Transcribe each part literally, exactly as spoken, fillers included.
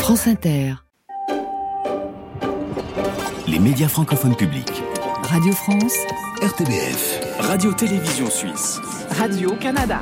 France Inter. Les médias francophones publics. Radio France. R T B F. Radio-Télévision Suisse. Radio-Canada.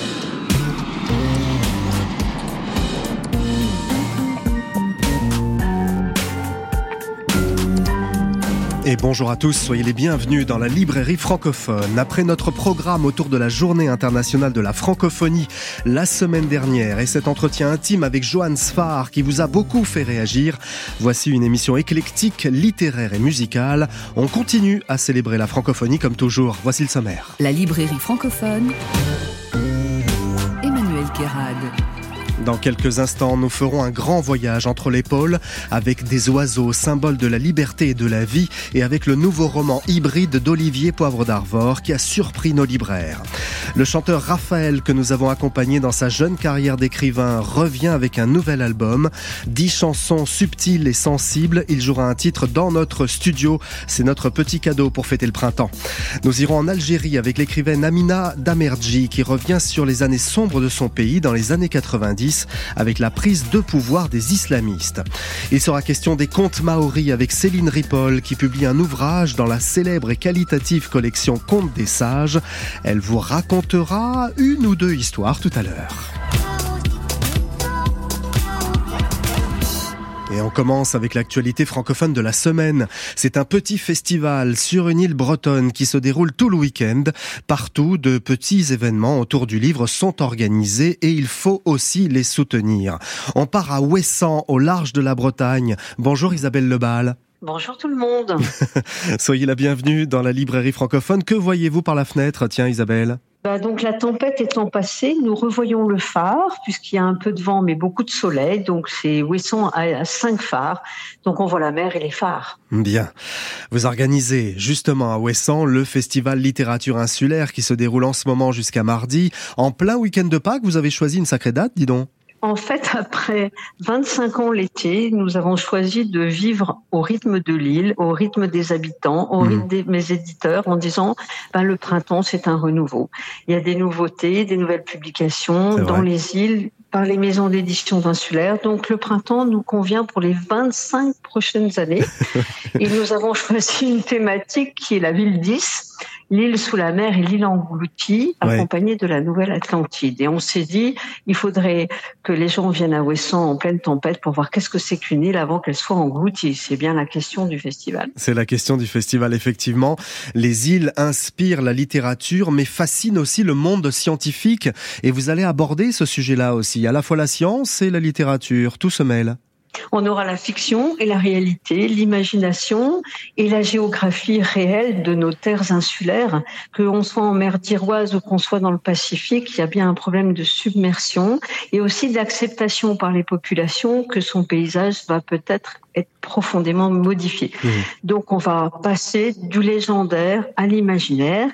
Et bonjour à tous, soyez les bienvenus dans la librairie francophone. Après notre programme autour de la Journée internationale de la francophonie la semaine dernière et cet entretien intime avec Johann Sfar qui vous a beaucoup fait réagir, voici une émission éclectique, littéraire et musicale. On continue à célébrer la francophonie comme toujours. Voici le sommaire. La librairie francophone, Emmanuel Guérad. Dans quelques instants, nous ferons un grand voyage entre les pôles avec des oiseaux, symboles de la liberté et de la vie, et avec le nouveau roman hybride d'Olivier Poivre d'Arvor qui a surpris nos libraires. Le chanteur Raphaël, que nous avons accompagné dans sa jeune carrière d'écrivain, revient avec un nouvel album. Dix chansons subtiles et sensibles. Il jouera un titre dans notre studio. C'est notre petit cadeau pour fêter le printemps. Nous irons en Algérie avec l'écrivaine Amina Damerji qui revient sur les années sombres de son pays dans les années quatre-vingt-dix. Avec la prise de pouvoir des islamistes. Il sera question des contes maoris avec Céline Ripoll qui publie un ouvrage dans la célèbre et qualitative collection Contes des Sages. Elle vous racontera une ou deux histoires tout à l'heure. Et on commence avec l'actualité francophone de la semaine. C'est un petit festival sur une île bretonne qui se déroule tout le week-end. Partout, de petits événements autour du livre sont organisés et il faut aussi les soutenir. On part à Ouessant, au large de la Bretagne. Bonjour Isabelle Lebal. Bonjour tout le monde. Soyez la bienvenue dans la librairie francophone. Que voyez-vous par la fenêtre, tiens Isabelle ? Bah donc la tempête étant passée, nous revoyons le phare, puisqu'il y a un peu de vent mais beaucoup de soleil. Donc c'est Ouessant à cinq phares. Donc on voit la mer et les phares. Bien. Vous organisez justement à Ouessant le festival littérature insulaire qui se déroule en ce moment jusqu'à mardi. En plein week-end de Pâques, vous avez choisi une sacrée date, dis donc. En fait, après vingt-cinq ans l'été, nous avons choisi de vivre au rythme de l'île, au rythme des habitants, au rythme de mes éditeurs, en disant ben, le printemps, c'est un renouveau. Il y a des nouveautés, des nouvelles publications dans les îles, par les maisons d'édition insulaires. Donc le printemps nous convient pour les vingt-cinq prochaines années. Et nous avons choisi une thématique qui est la ville dix, l'île sous la mer et l'île engloutie, accompagnée ouais. de la Nouvelle Atlantide. Et on s'est dit, il faudrait que les gens viennent à Ouessant en pleine tempête pour voir qu'est-ce que c'est qu'une île avant qu'elle soit engloutie. C'est bien la question du festival. C'est la question du festival, effectivement. Les îles inspirent la littérature, mais fascinent aussi le monde scientifique. Et vous allez aborder ce sujet-là aussi. À la fois la science et la littérature, tout se mêle. On aura la fiction et la réalité, l'imagination et la géographie réelle de nos terres insulaires. Que l'on soit en mer d'Iroise ou qu'on soit dans le Pacifique, il y a bien un problème de submersion et aussi d'acceptation par les populations que son paysage va peut-être être profondément modifié. Mmh. Donc on va passer du légendaire à l'imaginaire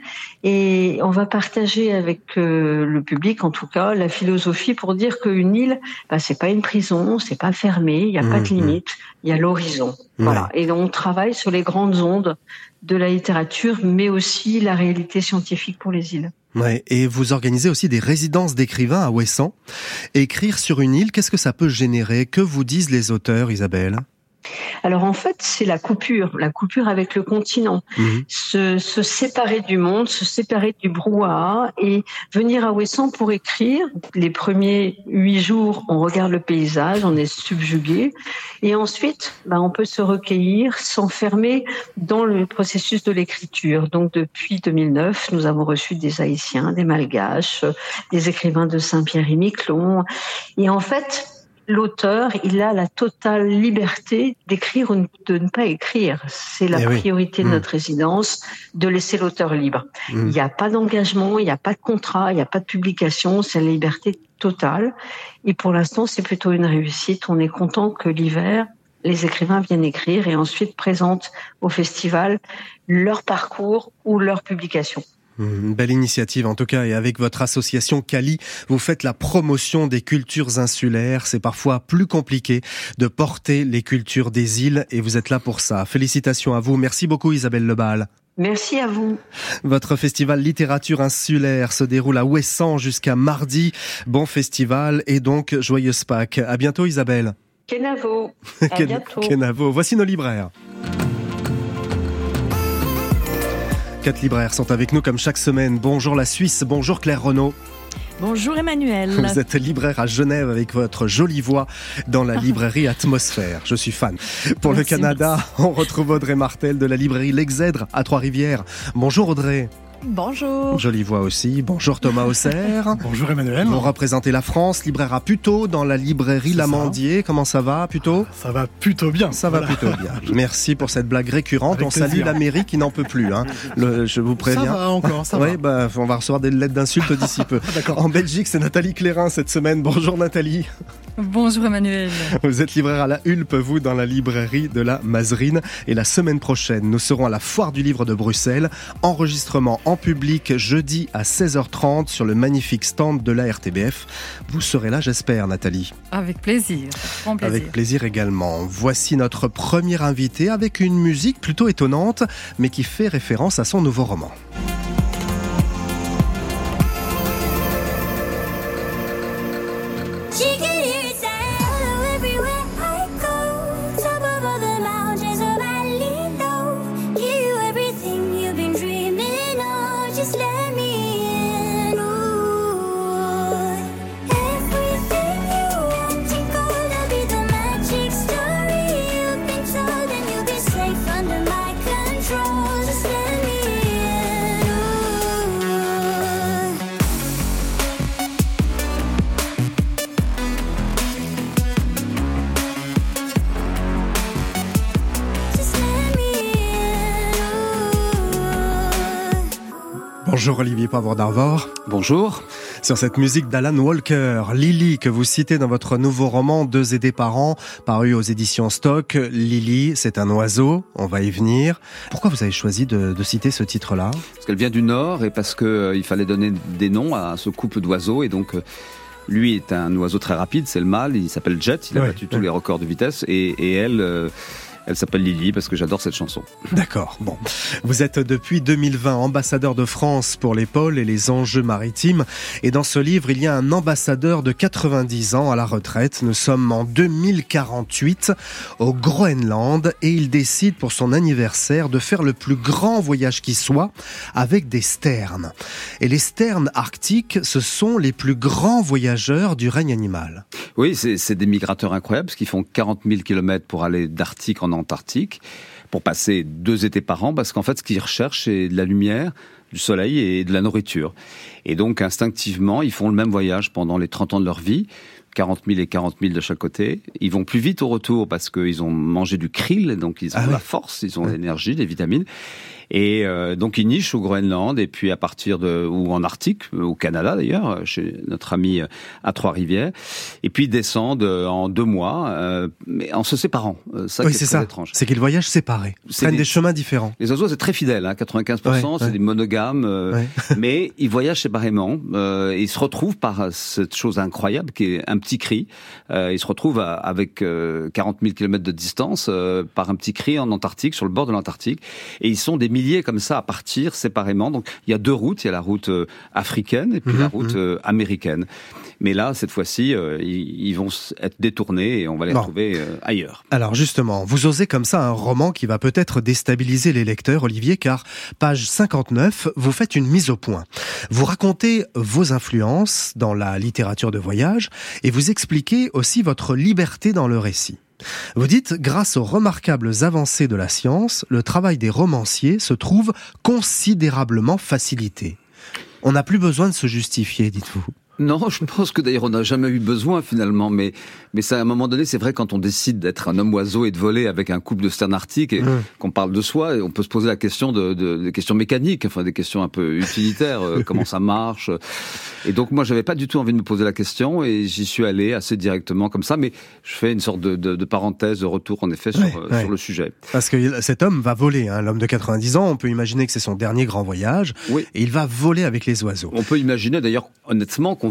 et on va partager avec euh, le public, en tout cas, la philosophie pour dire qu'une île, bah, c'est pas une prison, c'est pas fermé, il n'y a mmh. pas de limite, il y a l'horizon. Mmh. Voilà. Et on travaille sur les grandes ondes de la littérature, mais aussi la réalité scientifique pour les îles. Ouais, et vous organisez aussi des résidences d'écrivains à Ouessant. Écrire sur une île, qu'est-ce que ça peut générer ? Que vous disent les auteurs, Isabelle ? Alors en fait, c'est la coupure, la coupure avec le continent. Mmh. Se, se séparer du monde, se séparer du brouhaha et venir à Ouessant pour écrire. Les premiers huit jours, on regarde le paysage, on est subjugué. Et ensuite, bah, on peut se recueillir, s'enfermer dans le processus de l'écriture. Donc depuis deux mille neuf, nous avons reçu des Haïtiens, des Malgaches, des écrivains de Saint-Pierre et Miquelon. Et en fait, l'auteur, il a la totale liberté d'écrire ou de ne pas écrire. C'est la eh priorité oui. de mmh. notre résidence, de laisser l'auteur libre. Mmh. Il n'y a pas d'engagement, il n'y a pas de contrat, il n'y a pas de publication, c'est la liberté totale. Et pour l'instant, c'est plutôt une réussite. On est content que l'hiver, les écrivains viennent écrire et ensuite présentent au festival leur parcours ou leur publication. Une belle initiative en tout cas, et avec votre association Cali, vous faites la promotion des cultures insulaires. C'est parfois plus compliqué de porter les cultures des îles et vous êtes là pour ça. Félicitations à vous. Merci beaucoup Isabelle Lebal. Merci à vous. Votre festival littérature insulaire se déroule à Ouessant jusqu'à mardi. Bon festival et donc joyeuse Pâques. À bientôt Isabelle. Kenavo. À Ken- bientôt. Kenavo. Voici nos libraires. Quatre libraires sont avec nous comme chaque semaine. Bonjour la Suisse, bonjour Claire Renaud. Bonjour Emmanuel. Vous êtes libraire à Genève avec votre jolie voix dans la librairie Atmosphère. Je suis fan. Pour Merci, le Canada, merci. on retrouve Audrey Martel de la librairie L'Exèdre à Trois-Rivières. Bonjour Audrey. Bonjour. Jolie voix aussi. Bonjour Thomas Auxerre. Bonjour Emmanuel. Vous représentez la France, libraire à Puteaux dans la librairie C'est L'Amandier. Comment ça va Puteaux ? Ça va plutôt bien. Ça va Voilà. plutôt bien. Merci pour cette blague récurrente. Avec on salue plaisir. la mairie qui n'en peut plus. Hein. Le, je vous préviens. Ça va encore, ça Oui, va. bah, on va recevoir des lettres d'insultes d'ici peu. D'accord. En Belgique, c'est Nathalie Clérin cette semaine. Bonjour Nathalie. Bonjour Emmanuel. Vous êtes libraire à la Hulpe, vous, dans la librairie de la Mazerine. Et la semaine prochaine, nous serons à la Foire du Livre de Bruxelles. Enregistrement en public jeudi à seize heures trente sur le magnifique stand de la R T B F. Vous serez là, j'espère, Nathalie. Avec plaisir. Grand plaisir. Avec plaisir également. Voici notre premier invité avec une musique plutôt étonnante, mais qui fait référence à son nouveau roman. She can hear it say everywhere I go. Top of all the mountains of valley low. Give you everything you've been dreaming of. Just let me in. Ooh. Everything you want to gonna be the magic story you've been told, and you'll be safe under my control. Just let me in. Ooh. Just let me in. Bonjour Olivier Poivre d'Arvor. Bonjour. Sur cette musique d'Alan Walker, Lily, que vous citez dans votre nouveau roman Deux aidés par an, paru aux éditions Stock. Lily, c'est un oiseau, on va y venir. Pourquoi vous avez choisi de, de citer ce titre-là ? Parce qu'elle vient du Nord et parce que euh, il fallait donner des noms à ce couple d'oiseaux et donc euh, lui est un oiseau très rapide, c'est le mâle, il s'appelle Jet, il a Ouais, battu tous ouais. les records de vitesse et, et elle, euh, elle s'appelle Lily parce que j'adore cette chanson. D'accord, bon. Vous êtes depuis deux mille vingt ambassadeur de France pour les pôles et les enjeux maritimes. Et dans ce livre, il y a un ambassadeur de quatre-vingt-dix ans à la retraite. Nous sommes en deux mille quarante-huit au Groenland et il décide pour son anniversaire de faire le plus grand voyage qui soit avec des sternes. Et les sternes arctiques, ce sont les plus grands voyageurs du règne animal. Oui, c'est, c'est des migrateurs incroyables parce qu'ils font quarante mille kilomètres pour aller d'Arctique en Antarctique, pour passer deux étés par an, parce qu'en fait, ce qu'ils recherchent, c'est de la lumière, du soleil et de la nourriture. Et donc, instinctivement, ils font le même voyage pendant les trente ans de leur vie, quarante mille et quarante mille de chaque côté. Ils vont plus vite au retour parce qu'ils ont mangé du krill, donc ils ont Ah de oui. la force, ils ont Ouais. l'énergie, des vitamines. Et euh, donc ils nichent au Groenland et puis à partir de ou en Arctique, au Canada d'ailleurs, chez notre ami à Trois-Rivières. Et puis ils descendent en deux mois, euh, mais en se séparant. Euh, Ça Oui, qui est c'est très ça. étrange. C'est qu'ils voyagent séparés. Ils C'est prennent des- des chemins différents. Les oiseaux, c'est très fidèle, hein, quatre-vingt-quinze pour cent, Ouais, c'est ouais. des monogames, euh, Ouais. mais ils voyagent séparément. Euh, et ils se retrouvent par cette chose incroyable qui est un petit cri. Euh, ils se retrouvent à- avec euh, quarante mille kilomètres de distance euh, par un petit cri en Antarctique, sur le bord de l'Antarctique. Et ils sont des milliers comme ça à partir séparément. Donc il y a deux routes, il y a la route euh, africaine et puis Mhm, la route euh, américaine. Mais là, cette fois-ci, euh, ils, ils vont s- être détournés et on va les Bon. retrouver euh, ailleurs. Alors justement, vous osez comme ça un roman qui va peut-être déstabiliser les lecteurs, Olivier, car page cinquante-neuf, vous faites une mise au point. Vous racontez vos influences dans la littérature de voyage et vous expliquez aussi votre liberté dans le récit. Vous dites, grâce aux remarquables avancées de la science, le travail des romanciers se trouve considérablement facilité. On n'a plus besoin de se justifier, dites-vous. Non, je pense que d'ailleurs on n'a jamais eu besoin finalement, mais mais ça, à un moment donné, c'est vrai quand on décide d'être un homme oiseau et de voler avec un couple de sternes arctiques et Mmh. qu'on parle de soi, et on peut se poser la question de, de des questions mécaniques, enfin des questions un peu utilitaires, euh, comment ça marche. Et donc moi, j'avais pas du tout envie de me poser la question et j'y suis allé assez directement comme ça, mais je fais une sorte de, de, de parenthèse, de retour en effet sur, Ouais, euh, ouais. sur le sujet. Parce que cet homme va voler, hein, l'homme de quatre-vingt-dix ans, on peut imaginer que c'est son dernier grand voyage, Oui. et il va voler avec les oiseaux. On peut imaginer d'ailleurs honnêtement qu'on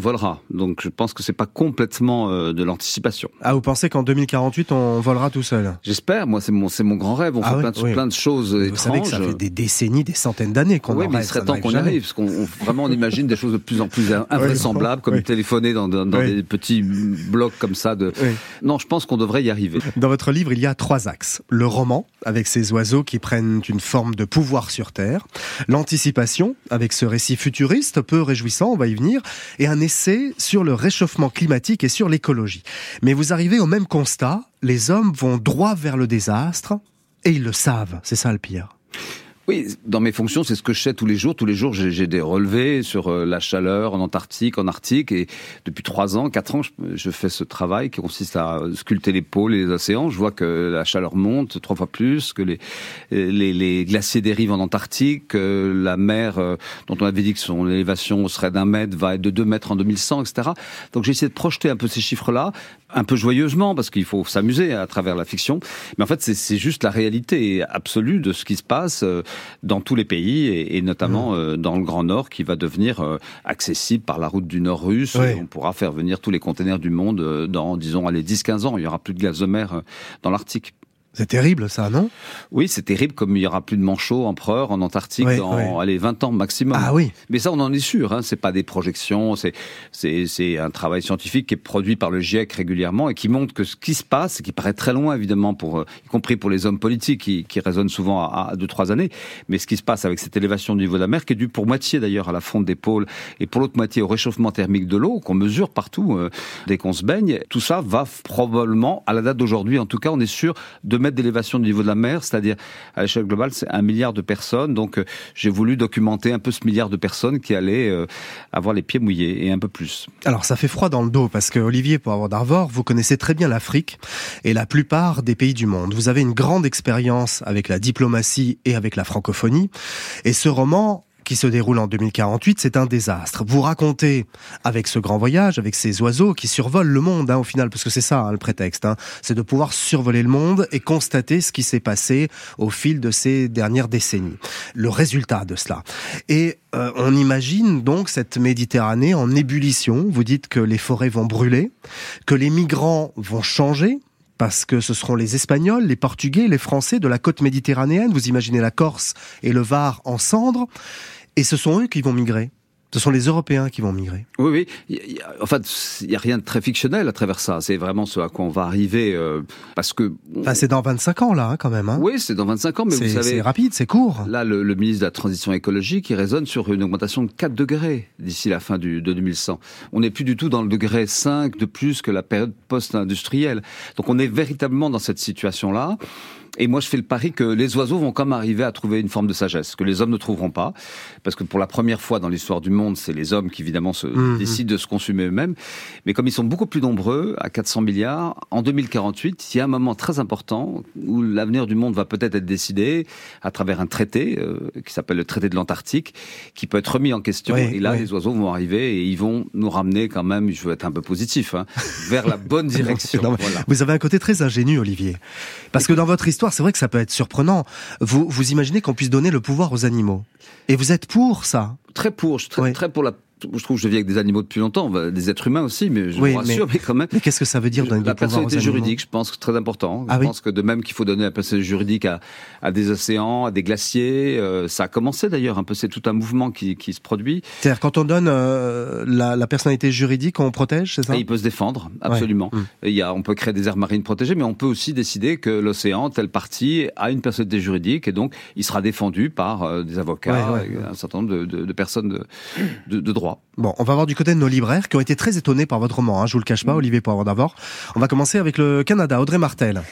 volera. Donc je pense que c'est pas complètement euh, de l'anticipation. Ah, vous pensez qu'en deux mille quarante-huit, on volera tout seul? J'espère. Moi, c'est mon, c'est mon grand rêve. On ah fait oui, plein, de, oui. plein de choses vous étranges. Vous savez que ça fait des décennies, des centaines d'années qu'on oui, en mais rêve. il serait ça temps qu'on y jamais. arrive, parce qu'on on, vraiment on imagine des choses de plus en plus invraisemblables, oui, comme oui. téléphoner dans, dans, dans oui. des petits blocs comme ça. De... Oui. Non, je pense qu'on devrait y arriver. Dans votre livre, il y a trois axes. Le roman, avec ces oiseaux qui prennent une forme de pouvoir sur Terre. L'anticipation, avec ce récit futuriste, peu réjouissant, on va y venir. Et un essai sur le réchauffement climatique et sur l'écologie. Mais vous arrivez au même constat, les hommes vont droit vers le désastre, et ils le savent, c'est ça le pire. Oui, dans mes fonctions, c'est ce que je fais tous les jours. Tous les jours, j'ai, j'ai des relevés sur euh, la chaleur en Antarctique, en Arctique. Et depuis trois ans, quatre ans, je, je fais ce travail qui consiste à sculpter les pôles et les océans. Je vois que la chaleur monte trois fois plus, que les, les, les glaciers dérivent en Antarctique, que la mer, euh, dont on avait dit que son élévation serait d'un mètre, va être de deux mètres en deux mille cent, et cetera. Donc j'ai essayé de projeter un peu ces chiffres-là, un peu joyeusement, parce qu'il faut s'amuser à travers la fiction. Mais en fait, c'est, c'est juste la réalité absolue de ce qui se passe euh, dans tous les pays, et, et notamment mmh. euh, dans le Grand Nord, qui va devenir euh, accessible par la route du Nord russe. Oui. On pourra faire venir tous les containers du monde euh, dans, disons, allez, dix quinze ans. Il y aura plus de gaz de mer euh, dans l'Arctique. C'est terrible, ça, non? Oui, c'est terrible, comme il y aura plus de manchots empereurs en Antarctique oui, dans, oui. allez, vingt ans maximum. Ah oui. Mais ça, on en est sûr, hein. C'est pas des projections, c'est, c'est, c'est un travail scientifique qui est produit par le GIEC régulièrement et qui montre que ce qui se passe, et qui paraît très loin, évidemment, pour, y compris pour les hommes politiques qui, qui raisonnent souvent à, à deux, trois années. Mais ce qui se passe avec cette élévation du niveau de la mer, qui est due pour moitié d'ailleurs à la fonte des pôles et pour l'autre moitié au réchauffement thermique de l'eau, qu'on mesure partout, euh, dès qu'on se baigne, tout ça va probablement, à la date d'aujourd'hui, en tout cas, on est sûr de mettre d'élévation du niveau de la mer, c'est-à-dire à l'échelle globale, c'est un milliard de personnes. Donc, euh, j'ai voulu documenter un peu ce milliard de personnes qui allaient euh, avoir les pieds mouillés et un peu plus. Alors, ça fait froid dans le dos parce que Olivier Poivre d'Arvor, vous connaissez très bien l'Afrique et la plupart des pays du monde. Vous avez une grande expérience avec la diplomatie et avec la francophonie. Et ce roman, qui se déroule en deux mille quarante-huit, c'est un désastre. Vous racontez, avec ce grand voyage, avec ces oiseaux qui survolent le monde, hein, au final, parce que c'est ça hein, le prétexte, hein, c'est de pouvoir survoler le monde et constater ce qui s'est passé au fil de ces dernières décennies. Le résultat de cela. Et euh, on imagine donc cette Méditerranée en ébullition. Vous dites que les forêts vont brûler, que les migrants vont changer, parce que ce seront les Espagnols, les Portugais, les Français de la côte méditerranéenne. Vous imaginez la Corse et le Var en cendres. Et ce sont eux qui vont migrer. Ce sont les Européens qui vont migrer. Oui, oui. Il y a, en fait, il n'y a rien de très fictionnel à travers ça. C'est vraiment ce à quoi on va arriver, euh, parce que... Enfin, c'est dans vingt-cinq ans, là, hein, quand même. Hein. Oui, c'est dans vingt-cinq ans, mais c'est, vous savez... C'est rapide, c'est court. Là, le, le ministre de la Transition écologique, il raisonne sur une augmentation de quatre degrés d'ici la fin du, de deux mille cent. On n'est plus du tout dans le degré cinq de plus que la période post-industrielle. Donc, on est véritablement dans cette situation-là. Et moi, je fais le pari que les oiseaux vont quand même arriver à trouver une forme de sagesse, que les hommes ne trouveront pas. Parce que pour la première fois dans l'histoire du monde, c'est les hommes qui, évidemment, se mmh. décident de se consumer eux-mêmes. Mais comme ils sont beaucoup plus nombreux, à quatre cents milliards, en deux mille quarante-huit, il y a un moment très important où l'avenir du monde va peut-être être décidé à travers un traité euh, qui s'appelle le traité de l'Antarctique, qui peut être remis en question. Oui, et là, oui. les oiseaux vont arriver et ils vont nous ramener quand même, je veux être un peu positif, hein, vers la bonne direction. non, voilà. Vous avez un côté très ingénieux, Olivier. Parce que dans votre histoire, c'est vrai que ça peut être surprenant. Vous, vous imaginez qu'on puisse donner le pouvoir aux animaux. Et vous êtes pour ça? Très pour, je suis très, oui. très pour la... Je trouve que je vis avec des animaux depuis longtemps, des êtres humains aussi, mais je oui, vous rassure, mais, mais quand même... Mais qu'est-ce que ça veut dire donner la du pouvoir aux animaux? La personnalité juridique, je pense que c'est très important. Ah, je oui pense que de même qu'il faut donner la personnalité juridique à, à des océans, à des glaciers. Euh, ça a commencé d'ailleurs, un peu, c'est tout un mouvement qui, qui se produit. C'est-à-dire, quand on donne euh, la, la personnalité juridique, on protège, c'est ça? Et il peut se défendre, absolument. Ouais. Mmh. Il y a, on peut créer des aires marines protégées, mais on peut aussi décider que l'océan, telle partie, a une personnalité juridique, et donc il sera défendu par euh, des avocats, ouais, ouais, ouais. un certain nombre de, de, de personnes de, de, de droit. Bon, on va voir du côté de nos libraires qui ont été très étonnés par votre roman, hein, je vous le cache pas, Olivier Poivre d'Arvor. On va commencer avec le Canada, Audrey Martel.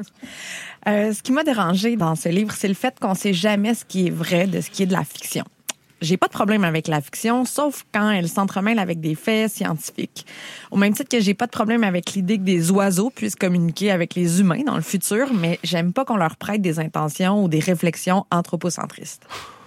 euh, ce qui m'a dérangé dans ce livre, c'est le fait qu'on sait jamais ce qui est vrai de ce qui est de la fiction. J'ai pas de problème avec la fiction, sauf quand elle s'entremêle avec des faits scientifiques. Au même titre que j'ai pas de problème avec l'idée que des oiseaux puissent communiquer avec les humains dans le futur, mais j'aime pas qu'on leur prête des intentions ou des réflexions anthropocentristes.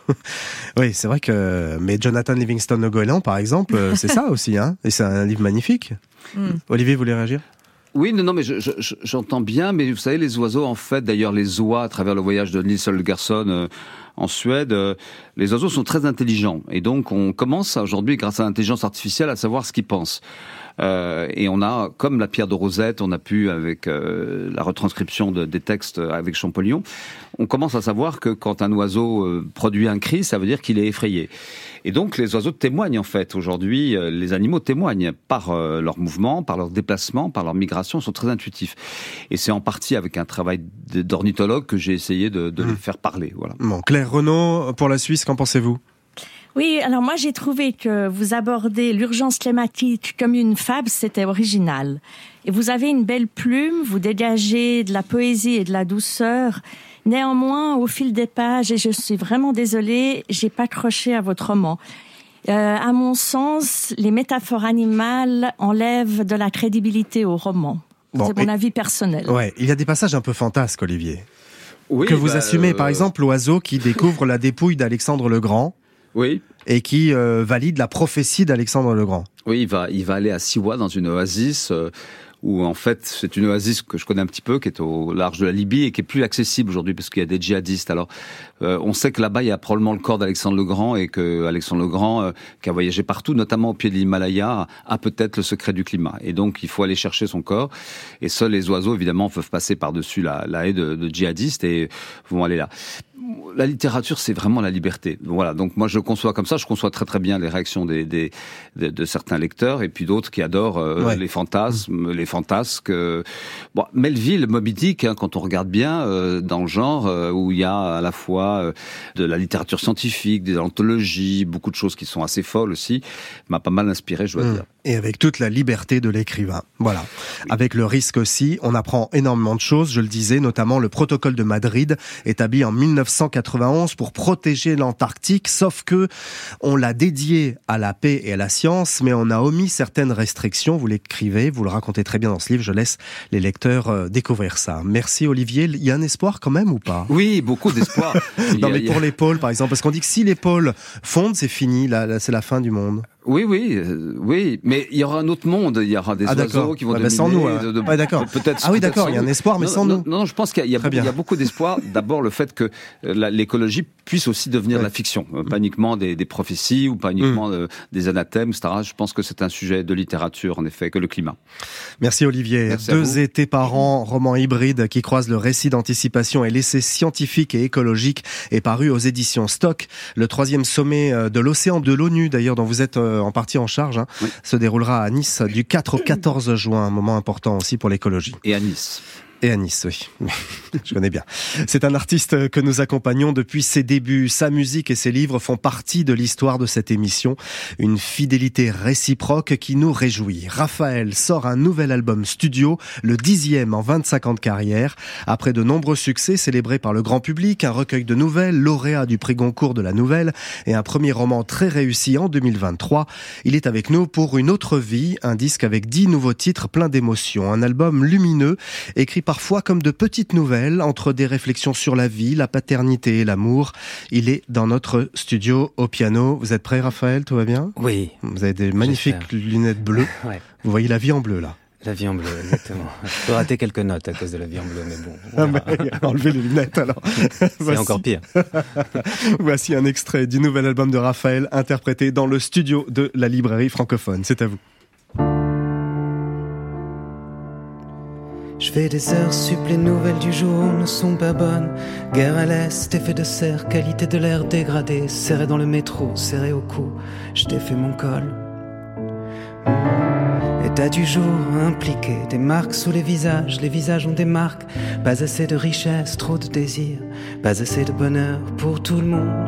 Oui, c'est vrai que... Mais Jonathan Livingston Goéland, par exemple, c'est ça aussi, hein. Et c'est un livre magnifique. Mm. Olivier, vous voulez réagir? Oui, non, non, mais je, je, j'entends bien, mais vous savez, les oiseaux, en fait, d'ailleurs, les oies, à travers le voyage de Nils Holgersson, euh, en Suède, euh, les oiseaux sont très intelligents. Et donc, on commence aujourd'hui, grâce à l'intelligence artificielle, à savoir ce qu'ils pensent. Euh, et on a, comme la pierre de Rosette, on a pu, avec euh, la retranscription de, des textes avec Champollion, on commence à savoir que quand un oiseau euh, produit un cri, ça veut dire qu'il est effrayé. Et donc les oiseaux témoignent en fait. Aujourd'hui, euh, les animaux témoignent par euh, leurs mouvements, par leurs déplacements, par leur migration, ils sont très intuitifs. Et c'est en partie avec un travail d'ornithologue que j'ai essayé de, de mmh. les faire parler. Voilà. Bon, Claire Renaud, pour la Suisse, qu'en pensez-vous ? Oui, alors moi j'ai trouvé que vous abordez l'urgence climatique comme une fable, c'était original. Et vous avez une belle plume, vous dégagez de la poésie et de la douceur. Néanmoins, au fil des pages, et je suis vraiment désolée, j'ai pas accroché à votre roman. Euh, à mon sens, les métaphores animales enlèvent de la crédibilité au roman. Bon, c'est mon avis personnel. Ouais, il y a des passages un peu fantasques, Olivier. Oui, que vous bah, assumez, euh... par exemple, l'oiseau qui découvre la dépouille d'Alexandre le Grand. Oui. Et qui euh, valide la prophétie d'Alexandre le Grand. Oui, il va, il va aller à Siwa, dans une oasis, euh, où en fait, c'est une oasis que je connais un petit peu, qui est au large de la Libye et qui est plus accessible aujourd'hui parce qu'il y a des djihadistes. Alors, euh, on sait que là-bas, il y a probablement le corps d'Alexandre le Grand et que Alexandre le Grand, euh, qui a voyagé partout, notamment au pied de l'Himalaya, a peut-être le secret du climat. Et donc, il faut aller chercher son corps. Et seuls les oiseaux, évidemment, peuvent passer par-dessus la, la haie de, de djihadistes et vont aller là. La littérature, c'est vraiment la liberté. Voilà. Donc moi, je conçois comme ça. Je conçois très très bien les réactions des, des de, de certains lecteurs et puis d'autres qui adorent euh, ouais. les fantasmes, les fantasques. Euh... Bon, Melville, Moby Dick, hein, quand on regarde bien euh, dans le genre euh, où il y a à la fois euh, de la littérature scientifique, des anthologies, beaucoup de choses qui sont assez folles aussi, m'a pas mal inspiré, je dois mmh. dire. Et avec toute la liberté de l'écrivain. Voilà. Oui. Avec le risque aussi, on apprend énormément de choses, je le disais, notamment le protocole de Madrid, établi en mille neuf cent quatre-vingt-onze pour protéger l'Antarctique, sauf que on l'a dédié à la paix et à la science, mais on a omis certaines restrictions. Vous l'écrivez, vous le racontez très bien dans ce livre, je laisse les lecteurs découvrir ça. Merci Olivier. Il y a un espoir quand même ou pas ? Oui, beaucoup d'espoir. Non mais pour les pôles par exemple, parce qu'on dit que si les pôles fondent, c'est fini, là, là c'est la fin du monde. Oui, oui, euh, oui, mais il y aura un autre monde. Il y aura des ah, oiseaux qui vont ouais, dominer. Bah sans nous, hein. de, de, ouais, d'accord. Peut-être. Ah oui, peut-être d'accord. Il y a un espoir, mais non, sans non, nous. Non, non, je pense qu'il y a, il y a, il y a beaucoup d'espoir. D'abord, le fait que la, l'écologie puisse aussi devenir ouais. la fiction, euh, pas uniquement des, des prophéties ou pas uniquement mmh. euh, des anathèmes, et cetera. Je pense que c'est un sujet de littérature, en effet, que le climat. Merci Olivier. Merci Deux étés par an, roman hybride qui croise le récit d'anticipation et l'essai scientifique et écologique est paru aux éditions Stock. Le troisième sommet de l'océan de l'ONU, d'ailleurs, dont vous êtes en partie en charge, hein, oui. se déroulera à Nice du quatre au quatorze juin, un moment important aussi pour l'écologie. Et à Nice. Et à Nice, oui. Je connais bien. C'est un artiste que nous accompagnons depuis ses débuts. Sa musique et ses livres font partie de l'histoire de cette émission. Une fidélité réciproque qui nous réjouit. Raphaël sort un nouvel album studio, le dixième en vingt-cinq ans de carrière. Après de nombreux succès célébrés par le grand public, un recueil de nouvelles, lauréat du prix Goncourt de la nouvelle et un premier roman très réussi en deux mille vingt-trois. Il est avec nous pour Une autre vie, un disque avec dix nouveaux titres pleins d'émotions. Un album lumineux, écrit parfois comme de petites nouvelles, entre des réflexions sur la vie, la paternité et l'amour. Il est dans notre studio au piano. Vous êtes prêt, Raphaël? Tout va bien? Oui. Vous avez des magnifiques J'espère. lunettes bleues. Ouais. Vous voyez la vie en bleu, là. La vie en bleu, exactement. Je peux rater quelques notes à cause de la vie en bleu, mais bon. Ah bah, enlevez les lunettes, alors. C'est Voici. encore pire. Voici un extrait du nouvel album de Raphaël, interprété dans le studio de la librairie francophone. C'est à vous. Je fais des heures sup, les nouvelles du jour ne sont pas bonnes. Guerre à l'est, effet de serre, qualité de l'air dégradée. Serré dans le métro, serré au cou, je défais mon col. État du jour impliqué, des marques sous les visages. Les visages ont des marques, pas assez de richesse, trop de désir. Pas assez de bonheur pour tout le monde.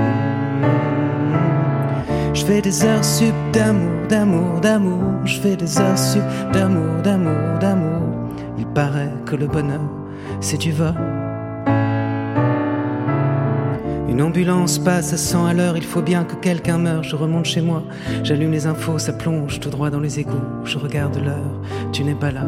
Je fais des heures sup d'amour, d'amour, d'amour. Je fais des heures sup d'amour, d'amour, d'amour. Il paraît que le bonheur, c'est du vol. Une ambulance passe à cent à l'heure, il faut bien que quelqu'un meure. Je remonte chez moi, j'allume les infos, ça plonge tout droit dans les égouts. Je regarde l'heure, tu n'es pas là.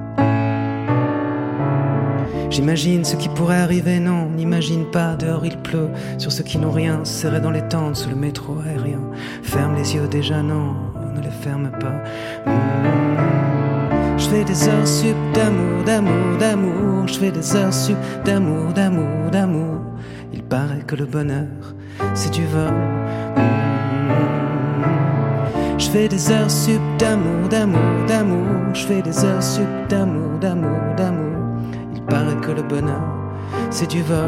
J'imagine ce qui pourrait arriver, non, n'imagine pas, dehors il pleut. Sur ceux qui n'ont rien, serré dans les tentes, sous le métro aérien. Ferme les yeux déjà, non, ne les ferme pas. Mmh. Je fais des heures sup d'amour, d'amour, d'amour. Je fais des heures sup d'amour, d'amour, d'amour. Il paraît que le bonheur, c'est du vol. Mmh. Je fais des heures sup d'amour, d'amour, d'amour. Je fais des heures sup d'amour, d'amour, d'amour. Il paraît que le bonheur, c'est du vol.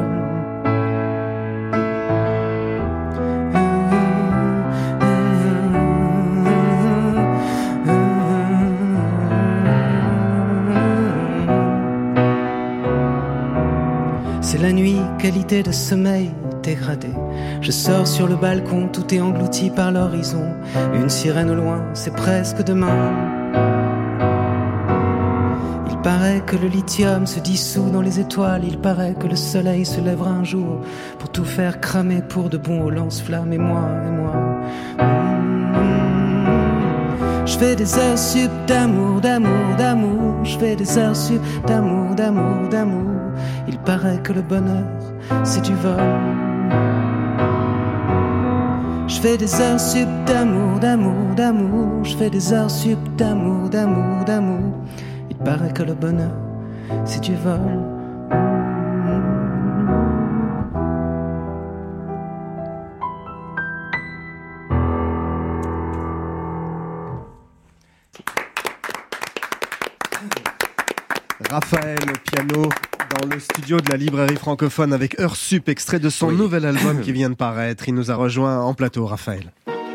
C'est la nuit, qualité de sommeil dégradée. Je sors sur le balcon, tout est englouti par l'horizon. Une sirène au loin, c'est presque demain. Il paraît que le lithium se dissout dans les étoiles. Il paraît que le soleil se lèvera un jour pour tout faire cramer pour de bon au lance-flammes. Et moi, et moi mmh. Je fais des heures sup d'amour, d'amour, d'amour. Je fais des heures sup d'amour, d'amour, d'amour. Il paraît que le bonheur, c'est du vol. Je fais des heures sup d'amour, d'amour, d'amour. Je fais des heures sup d'amour, d'amour, d'amour. Il paraît que le bonheur, c'est du vol. Raphaël Piano dans le studio de la librairie francophone avec Heure Sup, extrait de son oui. nouvel album qui vient de paraître. Il nous a rejoint en plateau, Raphaël.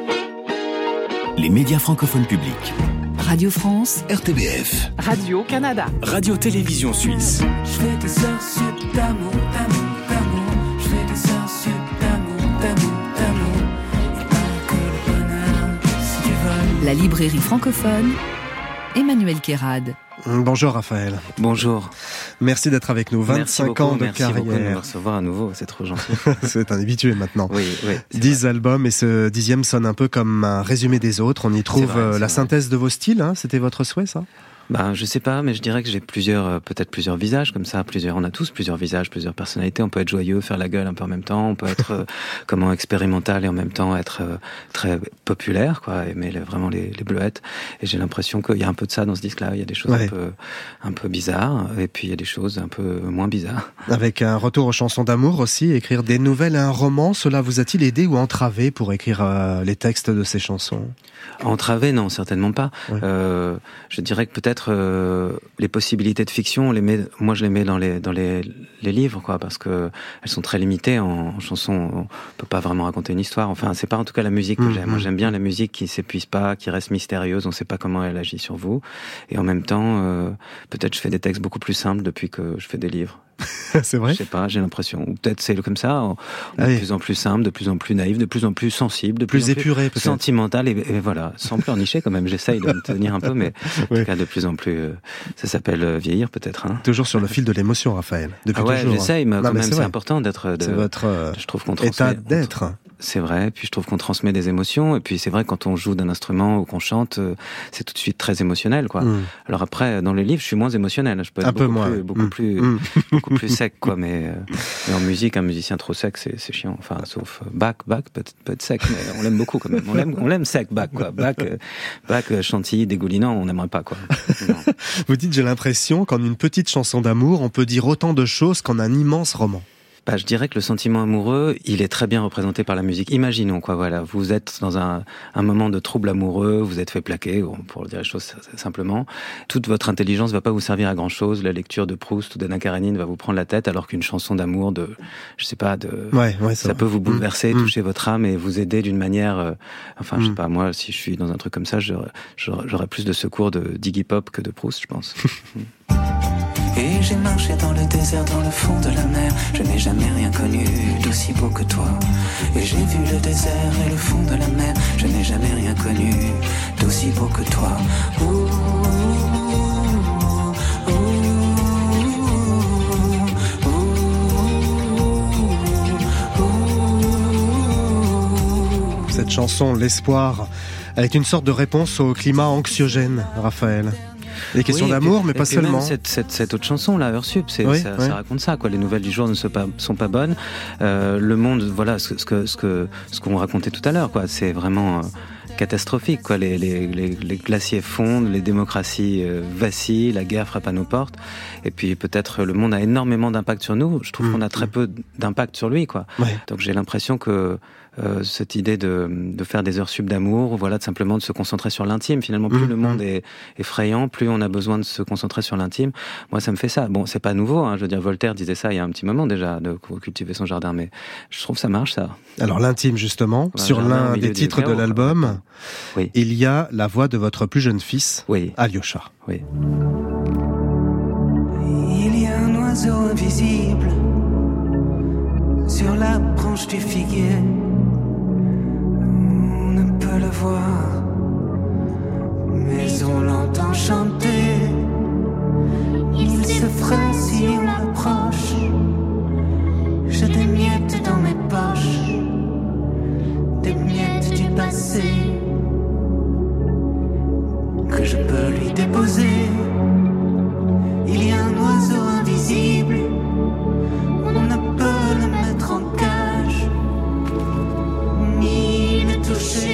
Les médias francophones publics. Radio France, R T B F, Radio-Canada, Radio-Télévision Suisse. Je fais des heures sup d'amour, d'amour, d'amour. Je fais des heures sup d'amour, d'amour, d'amour. Il paraît que le bonheur, c'est du vol. La librairie francophone, Emmanuel Kérad. Bonjour Raphaël. Bonjour. Merci d'être avec nous. vingt-cinq beaucoup, ans de merci carrière. Merci beaucoup de me recevoir à nouveau, c'est trop gentil. C'est un habitué maintenant. Oui, oui. Dix albums et ce dixième sonne un peu comme un résumé des autres. On y trouve vrai, la vrai. synthèse de vos styles. Hein. C'était votre souhait, ça ? Ben, je sais pas, mais je dirais que j'ai plusieurs, peut-être plusieurs visages comme ça. Plusieurs, on a tous plusieurs visages, plusieurs personnalités. On peut être joyeux, faire la gueule un peu en même temps. On peut être euh, comment expérimental et en même temps être euh, très populaire, quoi. Aimer les, vraiment les, les bleuettes. Et j'ai l'impression qu'il y a un peu de ça dans ce disque-là. Il y a des choses ouais. un peu, un peu bizarres, et puis il y a des choses un peu moins bizarres. Avec un retour aux chansons d'amour aussi, écrire des nouvelles et un roman, cela vous a-t-il aidé ou entravé pour écrire euh, les textes de ces chansons ? Entravé, non, certainement pas. Ouais. Euh, je dirais que peut-être Euh, les possibilités de fiction, on les met, moi je les mets dans les dans les, les livres, quoi, parce que elles sont très limitées en, en chansons. On peut pas vraiment raconter une histoire. Enfin, c'est pas en tout cas la musique que mmh, j'aime. Moi, j'aime bien la musique qui s'épuise pas, qui reste mystérieuse. On sait pas comment elle agit sur vous. Et en même temps, euh, peut-être je fais des textes beaucoup plus simples depuis que je fais des livres. C'est vrai. Je sais pas, j'ai l'impression. Ou peut-être c'est comme ça, on est ah oui. de plus en plus simple, de plus en plus naïf, de plus en plus sensible, de plus, plus en épuré, plus sentimental, et, et voilà, sans pleurnicher quand même. J'essaye de me tenir un peu, mais en oui. tout cas de plus en plus. Euh, ça s'appelle euh, vieillir peut-être. Hein. Toujours sur le fil de l'émotion, Raphaël. Depuis ah ouais, toujours. J'essaye, mais non, quand mais même c'est, c'est important d'être. De, c'est votre euh, je trouve qu'on état transmet, d'être. On, c'est vrai. Puis je trouve qu'on transmet des émotions. Et puis c'est vrai quand on joue d'un instrument ou qu'on chante, euh, c'est tout de suite très émotionnel, quoi. Mm. Alors après, dans les livres, je suis moins émotionnel. Je peux être un beaucoup peu moins. plus, beaucoup mm. plus, mm. beaucoup plus sec, quoi. Mais, euh, mais en musique, un musicien trop sec, c'est, c'est chiant. Enfin, sauf Bach, Bach peut être, peut être sec, mais on l'aime beaucoup quand même. On l'aime, on l'aime sec, Bach, quoi. Bach, euh, Bach, chantilly, dégoulinant, on n'aimerait pas, quoi. Non. Vous dites, j'ai l'impression qu'en une petite chanson d'amour, on peut dire autant de choses qu'en un immense roman. Bah, je dirais que le sentiment amoureux, il est très bien représenté par la musique. Imaginons, quoi, voilà, vous êtes dans un, un moment de trouble amoureux, vous êtes fait plaquer, pour dire les choses simplement. Toute votre intelligence va pas vous servir à grand chose. La lecture de Proust ou d'Anna Karénine va vous prendre la tête, alors qu'une chanson d'amour de, je sais pas, de, ouais, ouais, ça peut vous bouleverser, mmh. toucher votre âme et vous aider d'une manière, euh, enfin, mmh. je sais pas, moi, si je suis dans un truc comme ça, j'aurais, j'aurais plus de secours de d'Iggy Pop que de Proust, je pense. Et j'ai marché dans le désert, dans le fond de la mer. Je n'ai jamais rien connu d'aussi beau que toi. Et j'ai vu le désert et le fond de la mer. Je n'ai jamais rien connu d'aussi beau que toi. Ouh, ouh, ouh. Cette chanson, L'espoir, elle est une sorte de réponse au climat anxiogène, Raphaël. Les questions oui, d'amour, puis, mais pas puis seulement. Même cette, cette, cette autre chanson, là, Heure Sup, c'est, oui, ça, oui. ça raconte ça, quoi. Les nouvelles du jour ne sont pas, sont pas bonnes. Euh, le monde, voilà, ce, ce que, ce que, ce qu'on racontait tout à l'heure, quoi. C'est vraiment euh, catastrophique, quoi. Les, les, les, les glaciers fondent, les démocraties euh, vacillent, la guerre frappe à nos portes. Et puis peut-être le monde a énormément d'impact sur nous. Je trouve mmh. qu'on a très peu d'impact sur lui, quoi. Ouais. Donc j'ai l'impression que Euh, cette idée de, de faire des heures sub d'amour, voilà, de simplement de se concentrer sur l'intime. Finalement, plus mmh, le monde est effrayant, plus on a besoin de se concentrer sur l'intime. Moi, ça me fait ça. Bon, c'est pas nouveau, hein. Je veux dire, Voltaire disait ça il y a un petit moment déjà, de cultiver son jardin, mais je trouve que ça marche, ça. Alors, l'intime, justement, voilà, sur l'un des titres de l'album, oui. il y a la voix de votre plus jeune fils, oui. Alyosha. Oui. Il y a un oiseau invisible sur la branche du figuier. On le voir, mais on l'entend chanter. Il s'effraie si on l'approche. J'ai des miettes dans mes poches, des miettes du passé que je peux lui déposer. Il y a un oiseau invisible, on ne peut le mettre en cage, ni le toucher.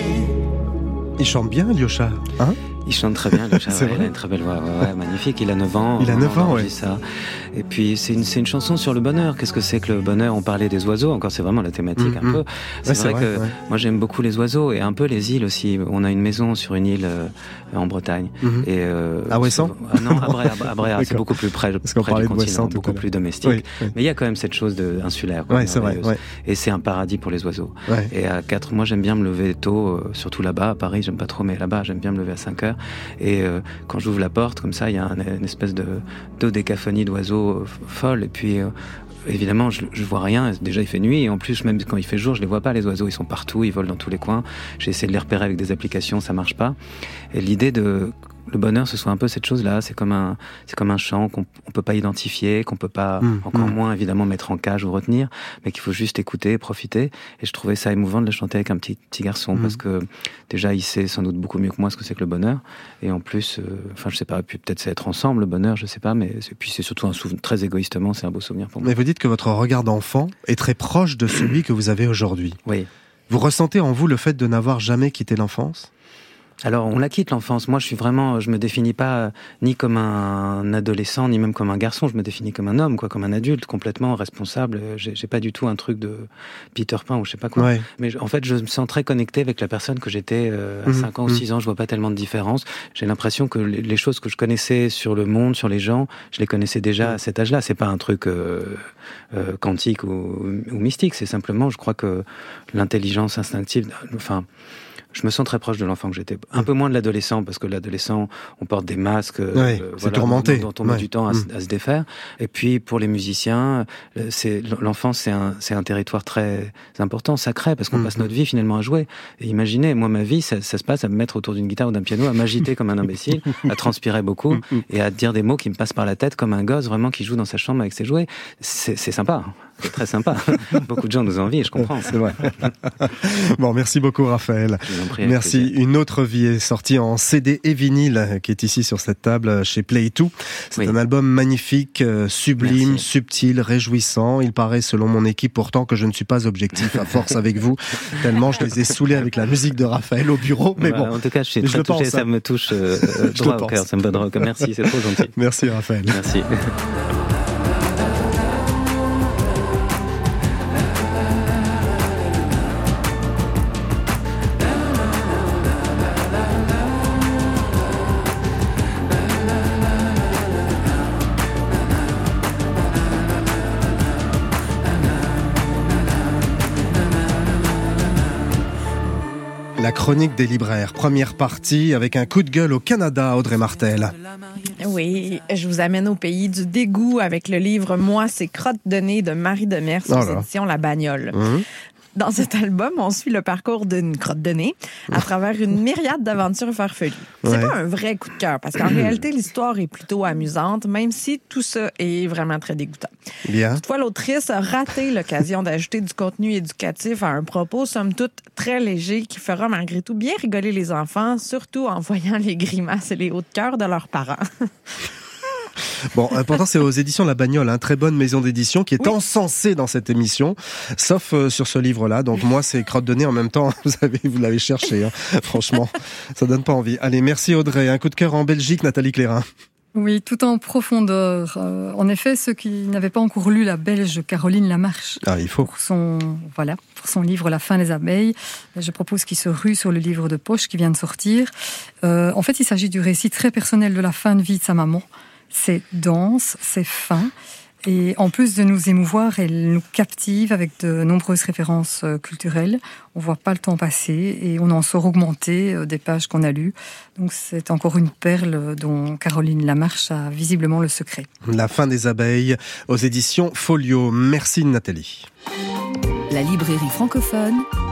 Il chante bien, Alyosha, hein? Il chante très bien, Alyosha, ouais, il a une très belle voix, ouais, ouais, magnifique, il a neuf ans. Il a neuf ans, oui. Ça. Et puis, c'est une, c'est une chanson sur le bonheur. Qu'est-ce que c'est que le bonheur? On parlait des oiseaux, encore, c'est vraiment la thématique, mmh, un peu. C'est, ouais, vrai, c'est vrai que ouais. moi, j'aime beaucoup les oiseaux et un peu les îles aussi. On a une maison sur une île euh, en Bretagne. Mmh. Et, euh, à Ouessant? Ah non, à Bréa, à Bréa c'est beaucoup plus près, Parce qu'on près parlait du de continent, Ouessant, beaucoup plus domestique. Oui, oui. Mais il y a quand même cette chose de, insulaire. Oui, c'est vrai. Ouais. Et c'est un paradis pour les oiseaux. Ouais. Et à quatre, moi, j'aime bien me lever tôt, euh, surtout là-bas, à Paris, j'aime pas trop, mais là-bas, j'aime bien me lever à cinq heures. Et euh, quand j'ouvre la porte, comme ça, il y a un, une espèce de dodécaphonie d'oiseaux euh, folle. Et puis, euh, évidemment, je, je vois rien. Déjà, il fait nuit. Et en plus, même quand il fait jour, je les vois pas, les oiseaux. Ils sont partout, ils volent dans tous les coins. J'ai essayé de les repérer avec des applications, ça marche pas. Et l'idée de... Le bonheur, ce soit un peu cette chose-là. C'est comme un, c'est comme un chant qu'on on peut pas identifier, qu'on peut pas, mmh, encore mmh. moins évidemment mettre en cage ou retenir, mais qu'il faut juste écouter, profiter. Et je trouvais ça émouvant de le chanter avec un petit petit garçon mmh. parce que déjà il sait sans doute beaucoup mieux que moi ce que c'est que le bonheur. Et en plus, euh, enfin je sais pas, puis peut-être c'est être ensemble le bonheur, je sais pas, mais c'est, puis c'est surtout un souvenir très égoïstement, c'est un beau souvenir pour moi. Mais vous dites que votre regard d'enfant est très proche de celui que vous avez aujourd'hui. Oui. Vous ressentez en vous le fait de n'avoir jamais quitté l'enfance ? Alors, on la quitte l'enfance. Moi, je suis vraiment, je me définis pas ni comme un adolescent, ni même comme un garçon. Je me définis comme un homme, quoi, comme un adulte, complètement responsable. J'ai, j'ai pas du tout un truc de Peter Pan ou je sais pas quoi. Ouais. Mais en fait, je me sens très connecté avec la personne que j'étais euh, à mmh, cinq ans ou mmh. six ans. Je vois pas tellement de différence. J'ai l'impression que les choses que je connaissais sur le monde, sur les gens, je les connaissais déjà mmh. à cet âge-là. C'est pas un truc euh, euh, quantique ou, ou mystique. C'est simplement, je crois que l'intelligence instinctive, enfin, je me sens très proche de l'enfant que j'étais. Un peu moins de l'adolescent, parce que l'adolescent, on porte des masques, ouais, euh, c'est voilà, tourmenté. Dont, dont on met ouais. du temps à, mmh. à se défaire. Et puis, pour les musiciens, c'est, l'enfance, c'est un, c'est un territoire très important, sacré, parce qu'on mmh. passe notre vie finalement à jouer. Et imaginez, moi, ma vie, ça, ça se passe à me mettre autour d'une guitare ou d'un piano, à m'agiter comme un imbécile, à transpirer beaucoup, et à dire des mots qui me passent par la tête comme un gosse, vraiment, qui joue dans sa chambre avec ses jouets. C'est, c'est sympa. C'est très sympa. Beaucoup de gens nous envient, je comprends. C'est vrai. Bon, merci beaucoup, Raphaël. Merci. Une autre vie est sortie en C D et vinyle, qui est ici sur cette table chez Play deux. C'est oui. un album magnifique, sublime, merci. Subtil, réjouissant. Il paraît, selon mon équipe, pourtant que je ne suis pas objectif à force avec vous, tellement je les ai saoulés avec la musique de Raphaël au bureau. Mais bah, bon. En tout cas, je suis très je touché, pense, ça me touche euh, droit au cœur. Ça me donne droit. Merci, c'est trop gentil. Merci, Raphaël. Merci. La chronique des libraires, première partie avec un coup de gueule au Canada, Audrey Martel. Oui, je vous amène au pays du dégoût avec le livre « Moi, c'est crotte de nez » de Marie Demers aux oh éditions La Bagnole. Mmh. Dans cet album, on suit le parcours d'une crotte de nez à travers une myriade d'aventures farfelues. C'est ouais. pas un vrai coup de cœur, parce qu'en réalité, l'histoire est plutôt amusante, même si tout ça est vraiment très dégoûtant. Bien. Toutefois, l'autrice a raté l'occasion d'ajouter du contenu éducatif à un propos, somme toute, très léger, qui fera malgré tout bien rigoler les enfants, surtout en voyant les grimaces et les hauts de cœur de leurs parents. Bon, pourtant c'est aux éditions La Bagnole, hein, très bonne maison d'édition qui est oui. encensée dans cette émission, sauf euh, sur ce livre-là. Donc moi c'est crotte de nez en même temps. Vous avez, vous l'avez cherché. Hein. Franchement, ça donne pas envie. Allez, merci Audrey. Un coup de cœur en Belgique, Nathalie Clérin. Oui, tout en profondeur. Euh, en effet, ceux qui n'avaient pas encore lu la Belge Caroline Lamarche, ah, il faut. Pour son, voilà, pour son livre La fin des abeilles, je propose qu'il se rue sur le livre de poche qui vient de sortir. Euh, en fait, il s'agit du récit très personnel de la fin de vie de sa maman. C'est dense, c'est fin. Et en plus de nous émouvoir, elle nous captive avec de nombreuses références culturelles. On voit pas le temps passer et on en sort augmenter des pages qu'on a lues. Donc c'est encore une perle dont Caroline Lamarche a visiblement le secret. La fin des abeilles aux éditions Folio. Merci Nathalie. La librairie francophone.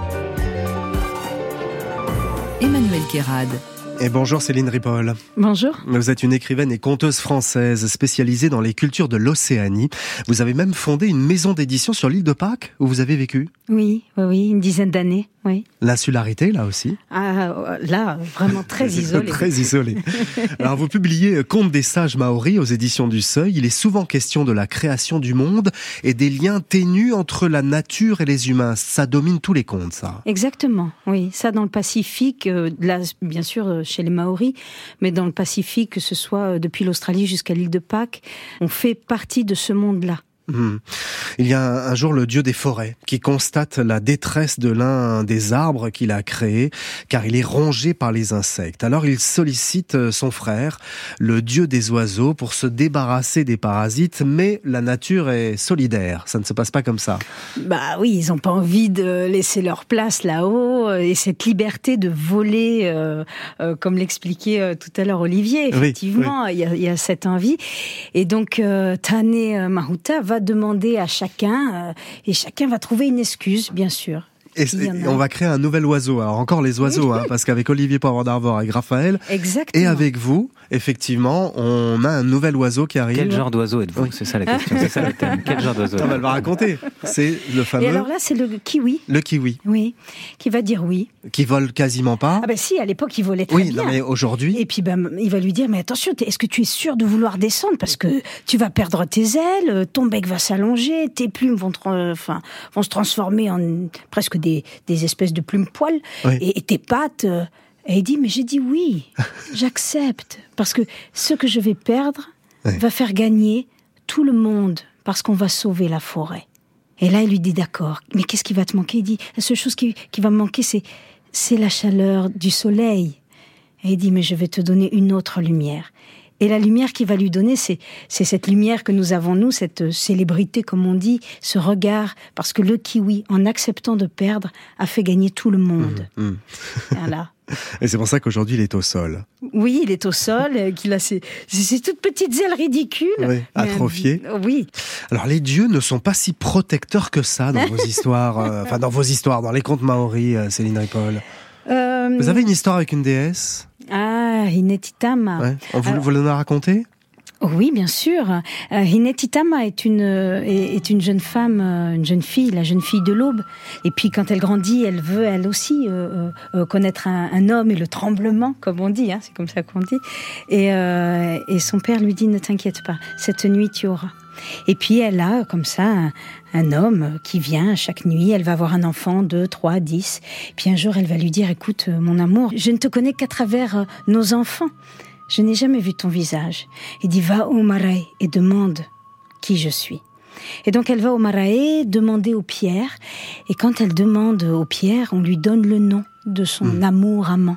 Emmanuel Kérad. Et bonjour Céline Ripoll. Bonjour. Vous êtes une écrivaine et conteuse française spécialisée dans les cultures de l'Océanie. Vous avez même fondé une maison d'édition sur l'île de Pâques où vous avez vécu. Oui, oui, oui, une dizaine d'années, oui. L'insularité, là aussi. Ah, là, vraiment très isolé. Très isolé. Alors vous publiez Contes des sages maoris aux éditions du Seuil. Il est souvent question de la création du monde et des liens ténus entre la nature et les humains. Ça domine tous les contes, ça. Exactement, oui. Ça dans le Pacifique, euh, là, bien sûr, chez les Maoris, mais dans le Pacifique, que ce soit depuis l'Australie jusqu'à l'île de Pâques, on fait partie de ce monde-là. Mmh. Il y a un jour le dieu des forêts qui constate la détresse de l'un des arbres qu'il a créé car il est rongé par les insectes. Alors il sollicite son frère, le dieu des oiseaux, pour se débarrasser des parasites, mais la nature est solidaire. Ça ne se passe pas comme ça. Bah oui, ils n'ont pas envie de laisser leur place là-haut et cette liberté de voler, euh, euh, comme l'expliquait euh, tout à l'heure Olivier. Effectivement, il oui, oui. y, y a cette envie. Et donc euh, Tane Mahuta va demander à chacun, euh, et chacun va trouver une excuse, bien sûr. Et, et on va créer un nouvel oiseau. Alors encore les oiseaux, hein, parce qu'avec Olivier Poivre d'Arvor, avec Raphaël, exactement, et avec vous, effectivement, on a un nouvel oiseau qui arrive. Quel genre d'oiseau êtes-vous ? Oui. C'est ça la question, c'est ça le thème. Quel genre d'oiseau ? On va le raconter. C'est le fameux. Et alors là, c'est le kiwi. Le kiwi. Oui, qui va dire oui. Qui vole quasiment pas. Ah ben si, à l'époque, il volait très oui, bien. Oui, mais aujourd'hui. Et puis ben, il va lui dire, mais attention, est-ce que tu es sûr de vouloir descendre ? Parce que tu vas perdre tes ailes, ton bec va s'allonger, tes plumes vont, tra- enfin, vont se transformer en presque des, des espèces de plumes poils, oui. et, et tes pattes. Euh, et il dit, mais j'ai dit oui, j'accepte, parce que ce que je vais perdre oui. va faire gagner tout le monde, parce qu'on va sauver la forêt. Et là, il lui dit, d'accord, mais qu'est-ce qui va te manquer ? Il dit, la seule chose qui, qui va me manquer, c'est, c'est la chaleur du soleil. Et il dit, mais je vais te donner une autre lumière. Et la lumière qu'il va lui donner, c'est, c'est cette lumière que nous avons, nous, cette célébrité, comme on dit, ce regard, parce que le kiwi, en acceptant de perdre, a fait gagner tout le monde. Mmh, mmh. Voilà. Et c'est pour ça qu'aujourd'hui, il est au sol. Oui, il est au sol, qu'il a ces, ces toutes petites ailes ridicules. Oui, atrophiées. Euh, oui. Alors, les dieux ne sont pas si protecteurs que ça dans vos histoires, euh, enfin, dans vos histoires, dans les contes maoris, euh, Céline Ripoll. Euh... Vous avez une histoire avec une déesse ? Ah, Hinetitama. Ouais. Vous, Alors... vous l'en avez raconté ? Oui, bien sûr. Euh, Hinetitama est une est, est une jeune femme, une jeune fille, la jeune fille de l'aube. Et puis quand elle grandit, elle veut elle aussi euh, euh, connaître un, un homme et le tremblement, comme on dit, hein, c'est comme ça qu'on dit. Et, euh, et son père lui dit, ne t'inquiète pas, cette nuit tu auras. Et puis elle a comme ça un, un homme qui vient chaque nuit, elle va avoir un enfant, deux, trois, dix. Puis un jour elle va lui dire, écoute mon amour, je ne te connais qu'à travers nos enfants. Je n'ai jamais vu ton visage. Il dit, va au marae et demande qui je suis. Et donc elle va au marae demander aux pierres. Et quand elle demande aux pierres, on lui donne le nom de son mmh. amour amant.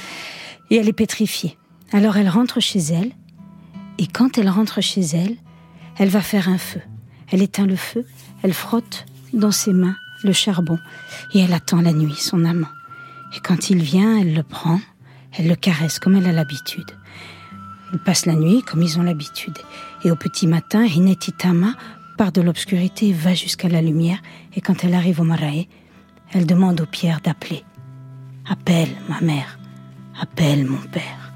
Et elle est pétrifiée. Alors elle rentre chez elle. Et quand elle rentre chez elle, elle va faire un feu. Elle éteint le feu, elle frotte dans ses mains le charbon. Et elle attend la nuit, son amant. Et quand il vient, elle le prend, elle le caresse comme elle a l'habitude. Ils passent la nuit comme ils ont l'habitude. Et au petit matin, Hinetitama part de l'obscurité et va jusqu'à la lumière. Et quand elle arrive au marae, elle demande aux pierres d'appeler. Appelle ma mère, appelle mon père.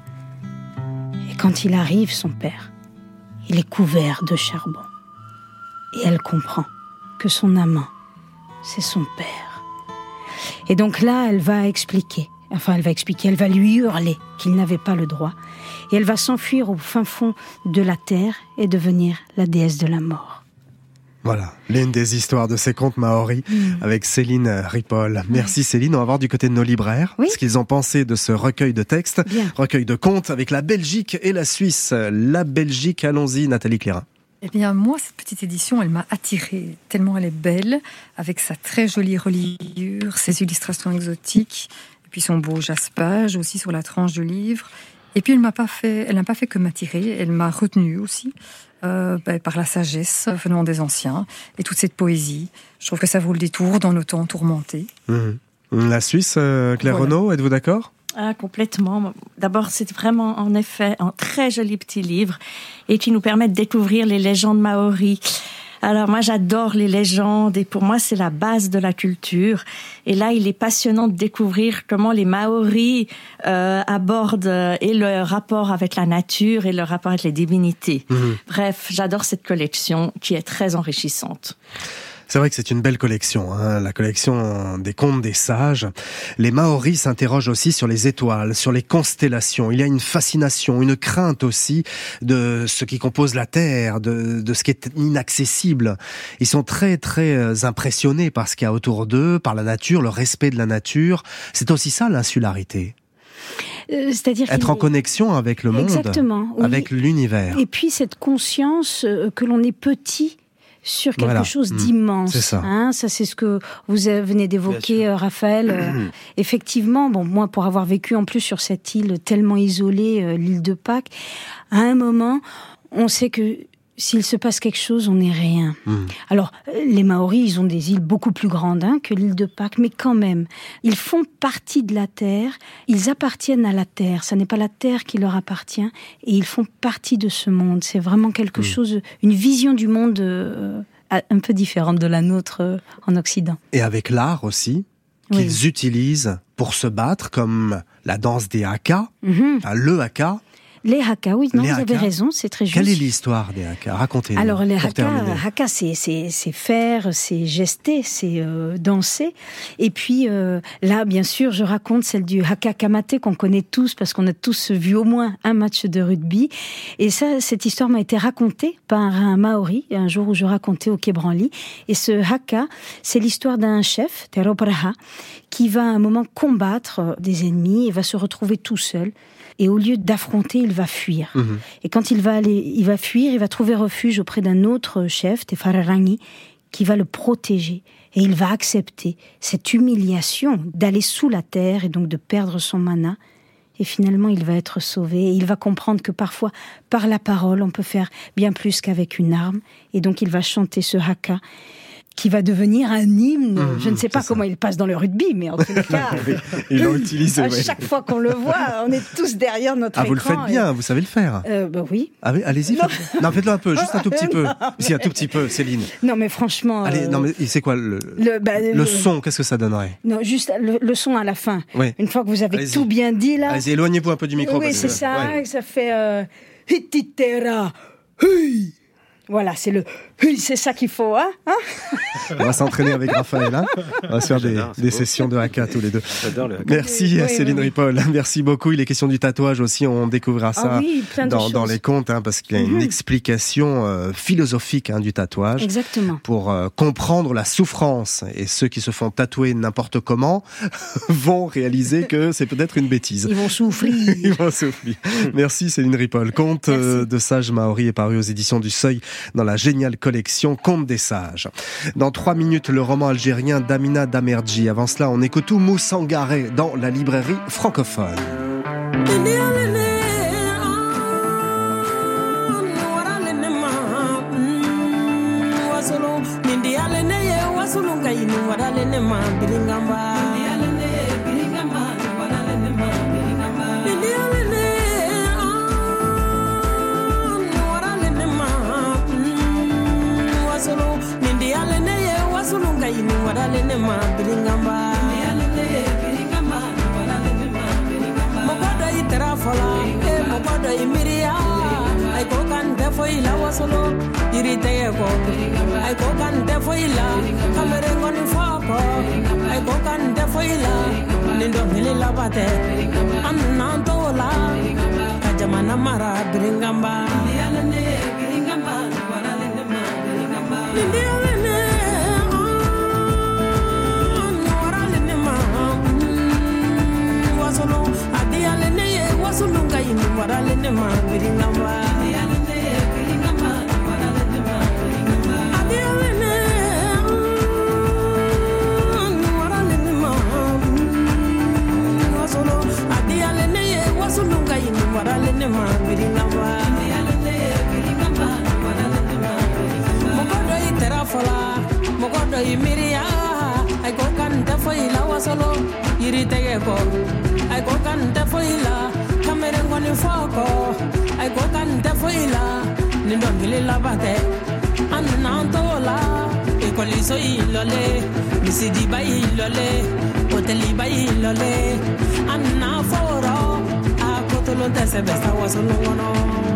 Et quand il arrive, son père, il est couvert de charbon. Et elle comprend que son amant, c'est son père. Et donc là, elle va expliquer. Enfin, elle va expliquer, elle va lui hurler qu'il n'avait pas le droit. Et elle va s'enfuir au fin fond de la terre et devenir la déesse de la mort. Voilà, l'une des histoires de ces contes maoris mmh. avec Céline Ripoll. Merci ouais. Céline, on va voir du côté de nos libraires oui. ce qu'ils ont pensé de ce recueil de textes, Bien. recueil de contes avec la Belgique et la Suisse. La Belgique, allons-y, Nathalie Clérin. Eh bien, moi, cette petite édition, elle m'a attirée, tellement elle est belle, avec sa très jolie reliure, ses illustrations exotiques, et puis son beau jaspage aussi sur la tranche du livre. Et puis, elle m'a pas fait, elle n'a pas fait que m'attirer, elle m'a retenue aussi, euh, bah, par la sagesse venant des anciens, et toute cette poésie. Je trouve que ça vaut le détour dans nos temps tourmentés. Mmh. La Suisse, euh, Claire voilà. Renaud, êtes-vous d'accord ? Ah, complètement. D'abord, c'est vraiment, en effet, un très joli petit livre et qui nous permet de découvrir les légendes maoris. Alors, moi, j'adore les légendes et pour moi, c'est la base de la culture. Et là, il est passionnant de découvrir comment les Maoris euh, abordent euh, et leur rapport avec la nature et leur rapport avec les divinités. Mmh. Bref, j'adore cette collection qui est très enrichissante. C'est vrai que c'est une belle collection, hein, la collection des contes des sages. Les Maoris s'interrogent aussi sur les étoiles, sur les constellations. Il y a une fascination, une crainte aussi de ce qui compose la Terre, de, de ce qui est inaccessible. Ils sont très très impressionnés par ce qu'il y a autour d'eux, par la nature, le respect de la nature. C'est aussi ça l'insularité. Euh, c'est-à-dire être en est... connexion avec le monde, Exactement, oui. avec l'univers. Et puis cette conscience que l'on est petit sur quelque voilà. chose d'immense. C'est ça. Hein, ça, c'est ce que vous venez d'évoquer, euh, Raphaël. Euh, effectivement, bon, moi, pour avoir vécu en plus sur cette île tellement isolée, euh, l'île de Pâques, à un moment, on sait que s'il se passe quelque chose, on n'est rien. Mmh. Alors, les Maoris, ils ont des îles beaucoup plus grandes hein, que l'île de Pâques, mais quand même, ils font partie de la Terre, ils appartiennent à la Terre, ça n'est pas la Terre qui leur appartient, et ils font partie de ce monde. C'est vraiment quelque mmh. chose, une vision du monde euh, un peu différente de la nôtre euh, en Occident. Et avec l'art aussi, qu'ils oui. utilisent pour se battre, comme la danse des Haka, mmh. le Haka. Les Haka, oui, non, les vous haka. avez raison, c'est très juste. Quelle est l'histoire des Haka ? Racontez-nous. Alors les Haka, Haka, c'est, c'est, c'est faire, c'est gester, c'est euh, danser. Et puis euh, là, bien sûr, je raconte celle du Haka Kamate qu'on connaît tous parce qu'on a tous vu au moins un match de rugby. Et ça, cette histoire m'a été racontée par un Maori un jour où je racontais au Quai Branly. Et ce Haka, c'est l'histoire d'un chef, Te Rauparaha, qui va à un moment combattre des ennemis et va se retrouver tout seul. Et au lieu d'affronter, il va fuir. Mmh. Et quand il va aller, il va fuir, il va trouver refuge auprès d'un autre chef, Te Whararangi, qui va le protéger. Et il va accepter cette humiliation d'aller sous la terre et donc de perdre son mana. Et finalement, il va être sauvé. Et il va comprendre que parfois, par la parole, on peut faire bien plus qu'avec une arme. Et donc, il va chanter ce haka qui va devenir un hymne. Mmh, je ne sais pas comment ça. Il passe dans le rugby, mais en tout cas, ils l'ont utilisé. À ouais. chaque fois qu'on le voit, on est tous derrière notre ah, écran. Vous le faites bien, et... vous savez le faire. Euh, bah oui. Ah, oui allez-y. Non. Faites... non, faites-le un peu, juste un tout petit peu. Non, si, un tout petit peu, Céline. Non, mais franchement. Allez, euh... non, mais c'est quoi le, le, bah, le, le son Qu'est-ce que ça donnerait? Non, juste le, le son à la fin. Oui. Une fois que vous avez allez-y. Tout bien dit là. Allez-y, éloignez-vous un peu du micro. Oui, c'est que... ça. Ouais. Ça fait euh... Hititera. Hey. Voilà, c'est le c'est ça qu'il faut, hein, hein On va s'entraîner avec Raphaël, hein on va se faire des, des sessions de haka tous les deux. J'adore le haka. Merci oui, Céline oui, oui. Ripoll, merci beaucoup. Il est question du tatouage aussi, on découvrira ça ah oui, dans, dans les contes, hein, parce qu'il y a une mm-hmm. explication euh, philosophique hein, du tatouage. Exactement. Pour euh, comprendre la souffrance. Et ceux qui se font tatouer n'importe comment vont réaliser que c'est peut-être une bêtise. Ils vont souffrir. Ils vont souffrir. Merci Céline Ripoll. Conte euh, de sages maoris est paru aux éditions du Seuil dans la géniale collection Contes des sages. Dans trois minutes, le roman algérien d'Amina Damerji. Avant cela, on écoute Oumou Sangaré dans la librairie francophone. Mogoda itera fola, eh mogoda imiria, ay ko kan defo ila wasolo, irite ko, ay ko kan defo ila, kamere ngoni foko, ay ko kan defo ila, nindo ngili labate ananto la kajamana mara biringamba yalane biringamba wala lende ma biringamba lende yalane wala lende ma wasolo adi yalane wasolo ngai wala lende ma biringamba yalane biringamba wala lende ma biringamba adi yalane mogodo imiria ay ko kan defo ila wasolo yiri tege ko ay ko kan defo ila kamere ngoni foko ay ko kan defo ila nindo ngili labate anantola e koliso ilole misidi bai ilole hoteli bai ilole anaforo akotolo tese besta wasolo ngono.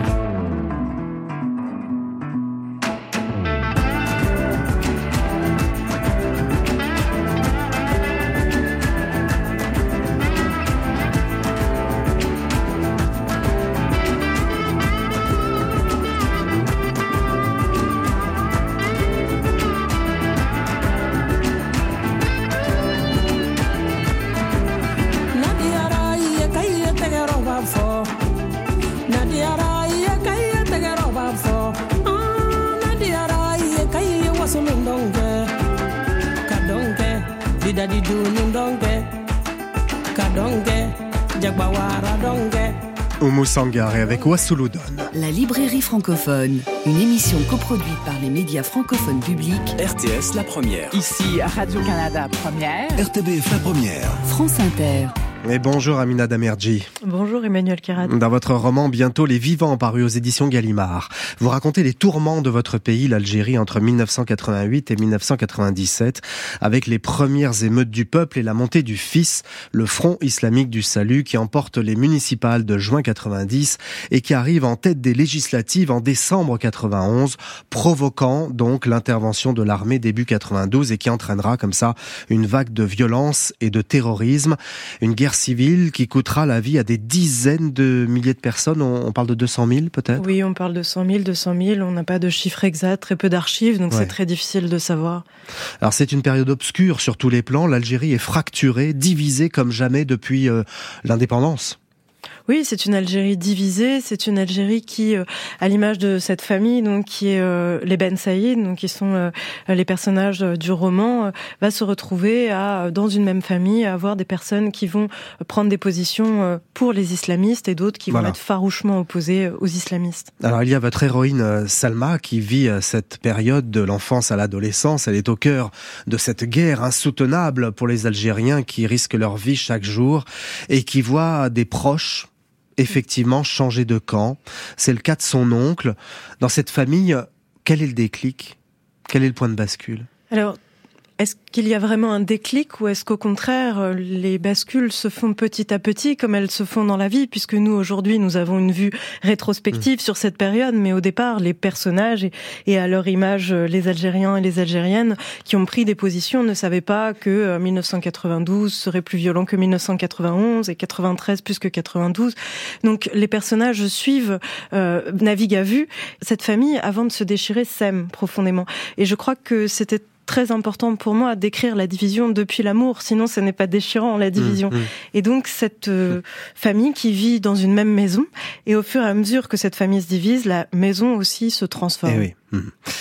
Oumou Sangaré avec Wasouloudon. La librairie francophone, une émission coproduite par les médias francophones publics. R T S la première. Ici à Radio-Canada première. R T B F la première. France Inter. Et bonjour Amina Damerji. Bonjour Emmanuel Kérad. Dans votre roman Bientôt les vivants, paru aux éditions Gallimard, vous racontez les tourments de votre pays, l'Algérie, entre mille neuf cent quatre-vingt-huit et mille neuf cent quatre-vingt-dix-sept, avec les premières émeutes du peuple et la montée du F I S, le Front islamique du salut, qui emporte les municipales de juin quatre-vingt-dix et qui arrive en tête des législatives en décembre quatre-vingt-onze, provoquant donc l'intervention de l'armée début quatre-vingt-douze et qui entraînera comme ça une vague de violence et de terrorisme, une guerre civile qui coûtera la vie à des dizaines de milliers de personnes. On parle de deux cent mille peut-être ? Oui, on parle de cent mille, deux cent mille. On n'a pas de chiffres exacts, très peu d'archives, donc ouais. C'est très difficile de savoir. Alors c'est une période obscure sur tous les plans. L'Algérie est fracturée, divisée comme jamais depuis euh, l'indépendance. Oui, c'est une Algérie divisée, c'est une Algérie qui, euh, à l'image de cette famille, donc qui est euh, les Ben Saïd, donc qui sont euh, les personnages euh, du roman, euh, va se retrouver à, dans une même famille, à avoir des personnes qui vont prendre des positions euh, pour les islamistes et d'autres qui voilà. vont être farouchement opposées aux islamistes. Alors il y a votre héroïne Salma qui vit cette période de l'enfance à l'adolescence. Elle est au cœur de cette guerre insoutenable pour les Algériens qui risquent leur vie chaque jour et qui voient des proches effectivement changer de camp. C'est le cas de son oncle. Dans cette famille, quel est le déclic ? Quel est le point de bascule ? Alors, est-ce qu'il y a vraiment un déclic ou est-ce qu'au contraire, les bascules se font petit à petit comme elles se font dans la vie, puisque nous, aujourd'hui, nous avons une vue rétrospective mmh. sur cette période, mais au départ, les personnages et, et à leur image, les Algériens et les Algériennes qui ont pris des positions ne savaient pas que mille neuf cent quatre-vingt-douze serait plus violent que mille neuf cent quatre-vingt-onze et quatre-vingt-treize plus que quatre-vingt-douze. Donc les personnages suivent, euh, naviguent à vue. Cette famille, avant de se déchirer, s'aime profondément. Et je crois que c'était très important pour moi d'écrire la division depuis l'amour, sinon ce n'est pas déchirant la division. Mmh, mmh. Et donc cette euh, famille qui vit dans une même maison, et au fur et à mesure que cette famille se divise, la maison aussi se transforme. Et, oui. mmh.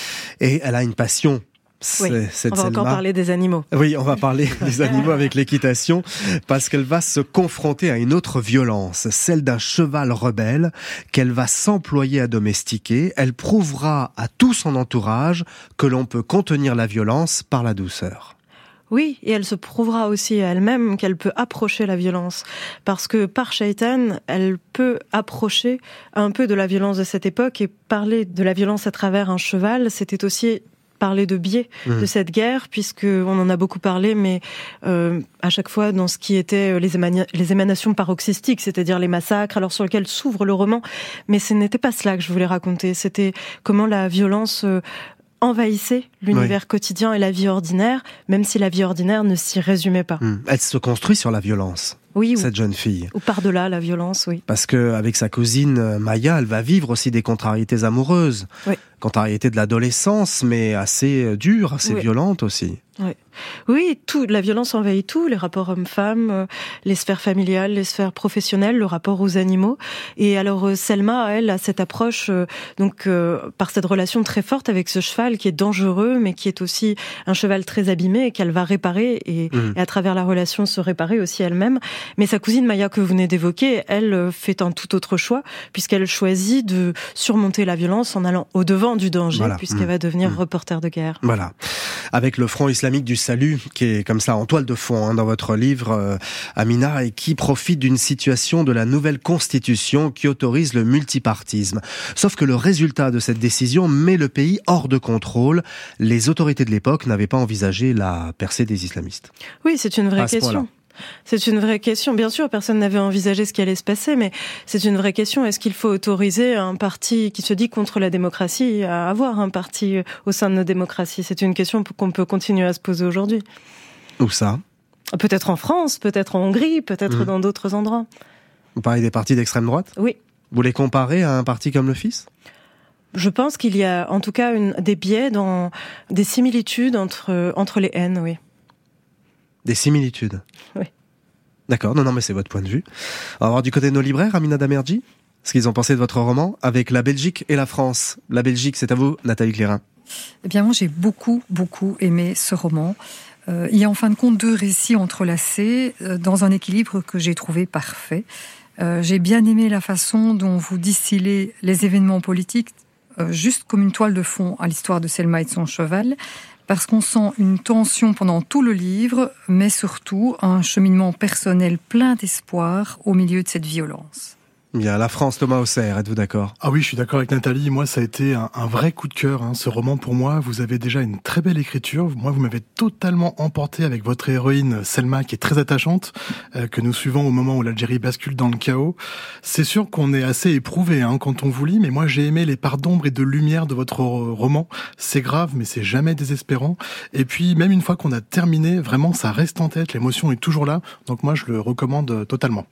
et elle a une passion. Oui, cette on va Selma. encore parler des animaux. Oui, on va parler des animaux avec l'équitation, parce qu'elle va se confronter à une autre violence, celle d'un cheval rebelle qu'elle va s'employer à domestiquer. Elle prouvera à tout son entourage que l'on peut contenir la violence par la douceur. Oui, et elle se prouvera aussi à elle-même qu'elle peut approcher la violence. Parce que par Shaitan, elle peut approcher un peu de la violence de cette époque, et parler de la violence à travers un cheval, c'était aussi parler de biais mmh. de cette guerre, puisque on en a beaucoup parlé, mais euh, à chaque fois dans ce qui était les, émana- les émanations paroxystiques, c'est-à-dire les massacres, alors sur lesquels s'ouvre le roman, mais ce n'était pas cela que je voulais raconter, c'était comment la violence euh, envahissait l'univers oui. quotidien et la vie ordinaire, même si la vie ordinaire ne s'y résumait pas. Mmh. Elle se construit sur la violence. Oui, cette ou, jeune fille. Ou par-delà la violence, oui. Parce que avec sa cousine Maya, elle va vivre aussi des contrariétés amoureuses. Oui. Contrariétés de l'adolescence, mais assez dures, assez oui. violentes aussi. Oui. Oui, tout, la violence envahit tout, les rapports hommes-femmes, les sphères familiales, les sphères professionnelles, le rapport aux animaux. Et alors Selma, elle, a cette approche, euh, donc euh, par cette relation très forte avec ce cheval qui est dangereux, mais qui est aussi un cheval très abîmé et qu'elle va réparer et, mmh. et à travers la relation se réparer aussi elle-même. Mais sa cousine Maya que vous venez d'évoquer, elle fait un tout autre choix puisqu'elle choisit de surmonter la violence en allant au-devant du danger voilà. puisqu'elle mmh. va devenir mmh. reporter de guerre. Voilà. Avec le Front islamique du salut qui est comme ça en toile de fond hein, dans votre livre, euh, Amina, et qui profite d'une situation de la nouvelle constitution qui autorise le multipartisme. Sauf que le résultat de cette décision met le pays hors de contrôle. Les autorités de l'époque n'avaient pas envisagé la percée des islamistes. Oui, c'est une vraie question. Point-là. C'est une vraie question. Bien sûr, personne n'avait envisagé ce qui allait se passer, mais c'est une vraie question. Est-ce qu'il faut autoriser un parti qui se dit contre la démocratie à avoir un parti au sein de nos démocraties ? C'est une question qu'on peut continuer à se poser aujourd'hui. Où ça ? Peut-être en France, peut-être en Hongrie, peut-être mmh. dans d'autres endroits. Vous parlez des partis d'extrême droite ? Oui. Vous les comparez à un parti comme le Fils ? Je pense qu'il y a en tout cas une, des biais, dans, des similitudes entre, entre les haines, oui. Des similitudes. Oui. D'accord, non, non, mais c'est votre point de vue. On va voir du côté de nos libraires, Amina Damerji, ce qu'ils ont pensé de votre roman, avec la Belgique et la France. La Belgique, c'est à vous, Nathalie Clérin. Eh bien, moi, j'ai beaucoup, beaucoup aimé ce roman. Euh, il y a en fin de compte deux récits entrelacés euh, dans un équilibre que j'ai trouvé parfait. Euh, j'ai bien aimé la façon dont vous distillez les événements politiques euh, juste comme une toile de fond à l'histoire de Selma et de son cheval, parce qu'on sent une tension pendant tout le livre, mais surtout un cheminement personnel plein d'espoir au milieu de cette violence. Bien, la France, Thomas Auxerre, êtes-vous d'accord ? Ah oui, je suis d'accord avec Nathalie. Moi, ça a été un, un vrai coup de cœur, hein, ce roman pour moi. Vous avez déjà une très belle écriture. Moi, vous m'avez totalement emporté avec votre héroïne Selma, qui est très attachante, euh, que nous suivons au moment où l'Algérie bascule dans le chaos. C'est sûr qu'on est assez éprouvé hein, quand on vous lit, mais moi, j'ai aimé les parts d'ombre et de lumière de votre roman. C'est grave, mais c'est jamais désespérant. Et puis, même une fois qu'on a terminé, vraiment, ça reste en tête. L'émotion est toujours là. Donc moi, je le recommande totalement.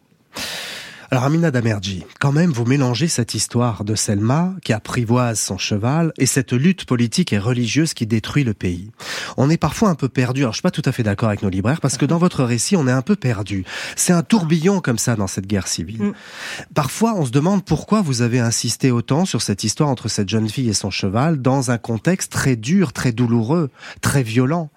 Alors Amina Damerji, quand même vous mélangez cette histoire de Selma qui apprivoise son cheval et cette lutte politique et religieuse qui détruit le pays. On est parfois un peu perdu, alors je suis pas tout à fait d'accord avec nos libraires parce que dans votre récit on est un peu perdu. C'est un tourbillon comme ça dans cette guerre civile. Mm. Parfois on se demande pourquoi vous avez insisté autant sur cette histoire entre cette jeune fille et son cheval dans un contexte très dur, très douloureux, très violent.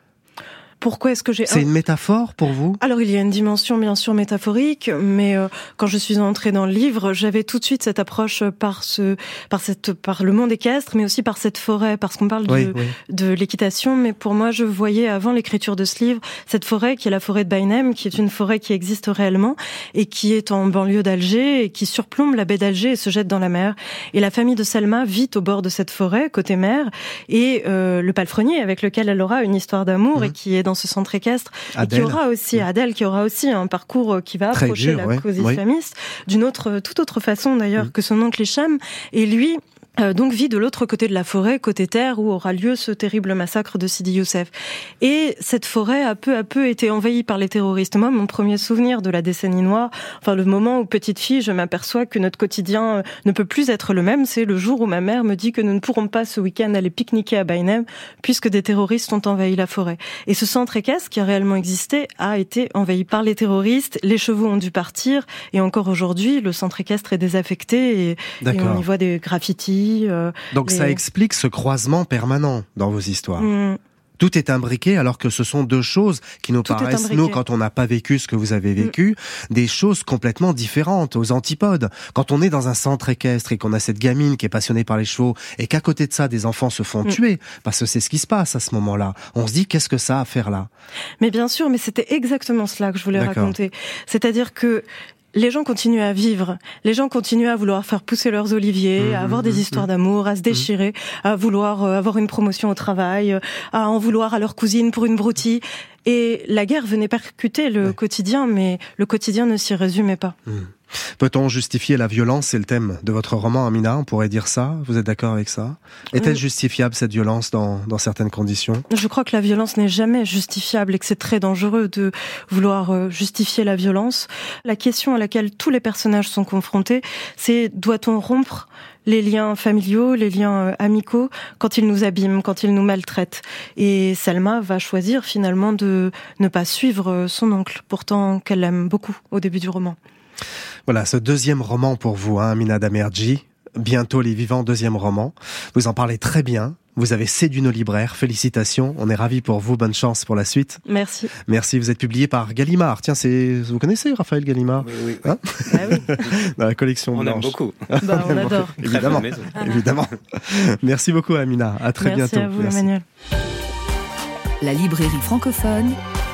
Pourquoi est-ce que j'ai... C'est une métaphore pour vous ? Alors il y a une dimension bien sûr métaphorique, mais euh, quand je suis entrée dans le livre, j'avais tout de suite cette approche par ce, par cette, par le monde équestre, mais aussi par cette forêt, parce qu'on parle oui, de, oui. de l'équitation. Mais pour moi, je voyais avant l'écriture de ce livre cette forêt qui est la forêt de Bajnem, qui est une forêt qui existe réellement et qui est en banlieue d'Alger et qui surplombe la baie d'Alger et se jette dans la mer. Et la famille de Selma vit au bord de cette forêt, côté mer, et euh, le palefrenier avec lequel elle aura une histoire d'amour mmh. et qui est dans ce centre équestre, Adèle. Et qui aura aussi, Adèle, qui aura aussi un parcours qui va Très approcher dur, la ouais, cause ouais. islamiste d'une autre, toute autre façon d'ailleurs mmh. que son oncle Hicham. Et lui, Euh, donc vit de l'autre côté de la forêt, côté terre, où aura lieu ce terrible massacre de Sidi Youssef. Et cette forêt a peu à peu été envahie par les terroristes. Moi, mon premier souvenir de la décennie noire, enfin le moment où petite fille, je m'aperçois que notre quotidien ne peut plus être le même, c'est le jour où ma mère me dit que nous ne pourrons pas ce week-end aller pique-niquer à Bajnem, puisque des terroristes ont envahi la forêt. Et ce centre équestre, qui a réellement existé, a été envahi par les terroristes, les chevaux ont dû partir, et encore aujourd'hui, le centre équestre est désaffecté, et, et on y voit des graffitis. Euh, Donc les... ça explique ce croisement permanent dans vos histoires. Mmh. Tout est imbriqué alors que ce sont deux choses qui nous Tout paraissent, nous, quand on n'a pas vécu ce que vous avez vécu, mmh. des choses complètement différentes, aux antipodes. Quand on est dans un centre équestre et qu'on a cette gamine qui est passionnée par les chevaux et qu'à côté de ça, des enfants se font mmh. tuer, parce que c'est ce qui se passe à ce moment-là. On se dit, qu'est-ce que ça a à faire là ? Mais bien sûr, mais c'était exactement cela que je voulais D'accord. raconter. C'est-à-dire que les gens continuent à vivre, les gens continuent à vouloir faire pousser leurs oliviers, mmh, à avoir des mmh, histoires mmh. d'amour, à se déchirer, mmh. à vouloir avoir une promotion au travail, à en vouloir à leur cousine pour une broutille. Et la guerre venait percuter le ouais. quotidien, mais le quotidien ne s'y résumait pas. Mmh. Peut-on justifier la violence? C'est le thème de votre roman, Amina, on pourrait dire ça. Vous êtes d'accord avec ça? Est-elle oui. justifiable, cette violence, dans, dans certaines conditions? Je crois que la violence n'est jamais justifiable et que c'est très dangereux de vouloir justifier la violence. La question à laquelle tous les personnages sont confrontés, c'est doit-on rompre les liens familiaux, les liens amicaux, quand ils nous abîment, quand ils nous maltraitent. Et Selma va choisir finalement de ne pas suivre son oncle, pourtant qu'elle l'aime beaucoup au début du roman. Voilà, ce deuxième roman pour vous, hein, Amina Damerji, bientôt Les Vivants, deuxième roman. Vous en parlez très bien. Vous avez séduit nos libraires. Félicitations. On est ravis pour vous. Bonne chance pour la suite. Merci. Merci. Vous êtes publié par Gallimard. Tiens, c'est, vous connaissez Raphaël Gallimard? Oui, oui. Hein ah oui. Dans la collection on blanche. aime beaucoup. Bah, on adore. Évidemment. Évidemment. Merci beaucoup, Amina. À très Merci bientôt. À vous, Merci. Emmanuel. La librairie francophone.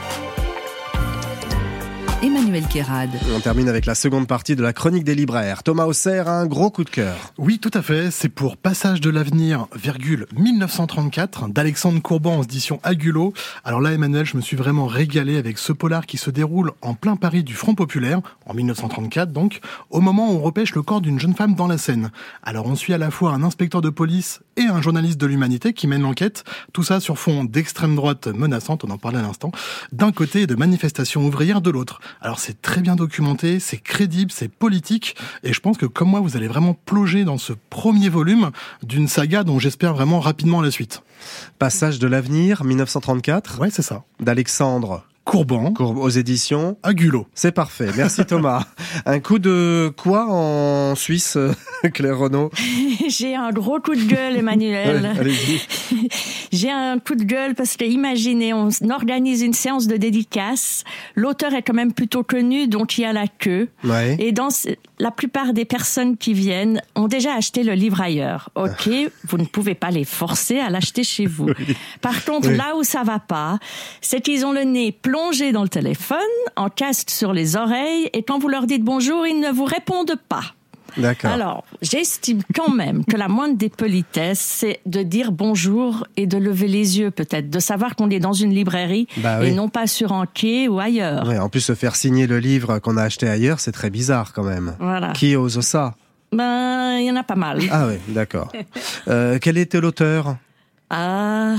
Emmanuel Kérad. On termine avec la seconde partie de la chronique des libraires. Thomas Auxerre a un gros coup de cœur. Oui, tout à fait. C'est pour Passage de l'avenir, virgule, dix-neuf cent trente-quatre, d'Alexandre Courban aux éditions Agulot. Alors là, Emmanuel, je me suis vraiment régalé avec ce polar qui se déroule en plein Paris du Front Populaire, en dix-neuf cent trente-quatre donc, au moment où on repêche le corps d'une jeune femme dans la Seine. Alors on suit à la fois un inspecteur de police et un journaliste de l'Humanité qui mène l'enquête. Tout ça sur fond d'extrême droite menaçante, on en parlait à l'instant, d'un côté et de manifestations ouvrières de l'autre. Alors c'est très bien documenté, c'est crédible, c'est politique, et je pense que comme moi, vous allez vraiment plonger dans ce premier volume d'une saga dont j'espère vraiment rapidement la suite. Passage de l'avenir, dix-neuf cent trente-quatre. Ouais, c'est ça. D'Alexandre Courban. Courb aux éditions Agulot. C'est parfait. Merci Thomas. Un coup de quoi en Suisse, Claire Renaud? J'ai un gros coup de gueule, Emmanuel. Ouais, allez-y. J'ai un coup de gueule parce que imaginez, on organise une séance de dédicace. L'auteur est quand même plutôt connu, donc il y a la queue. Ouais. Et dans la plupart des personnes qui viennent ont déjà acheté le livre ailleurs. Ok, vous ne pouvez pas les forcer à l'acheter chez vous. Oui. Par contre, oui. là où ça va pas, c'est qu'ils ont le nez plongé dans le téléphone, en casque sur les oreilles, et quand vous leur dites bonjour, ils ne vous répondent pas. D'accord. Alors, j'estime quand même que la moindre des politesses, c'est de dire bonjour et de lever les yeux peut-être, de savoir qu'on est dans une librairie bah oui. et non pas sur un quai ou ailleurs. Ouais, en plus, se faire signer le livre qu'on a acheté ailleurs, c'est très bizarre quand même. Voilà. Qui ose ça? Ben, il y en a pas mal. Ah oui, d'accord. euh, quel était l'auteur? Ah...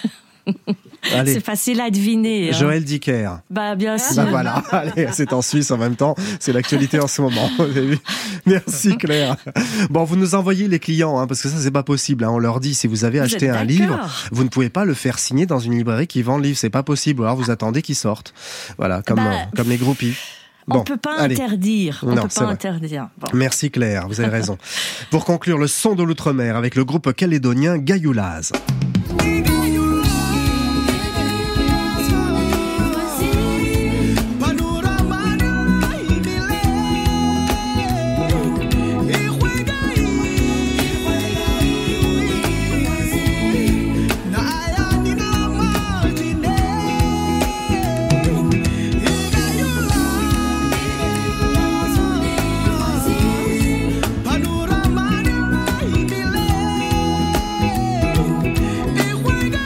Allez. C'est facile à deviner. Hein. Joël Dicker. Bah bien sûr. Bah voilà, allez, c'est en Suisse en même temps, c'est l'actualité en ce moment. Vous avez vu? Merci Claire. Bon, vous nous envoyez les clients, hein, parce que ça c'est pas possible. Hein. On leur dit si vous avez vous acheté un livre, vous ne pouvez pas le faire signer dans une librairie qui vend le livre, c'est pas possible. Alors vous attendez qu'il sorte. Voilà, comme bah, euh, comme les groupies. Bon, on peut pas allez. interdire. On non, peut pas vrai. interdire. Bon. Merci Claire, vous avez raison. Pour conclure, le son de l'outre-mer avec le groupe calédonien Gayoulaz. Panorama,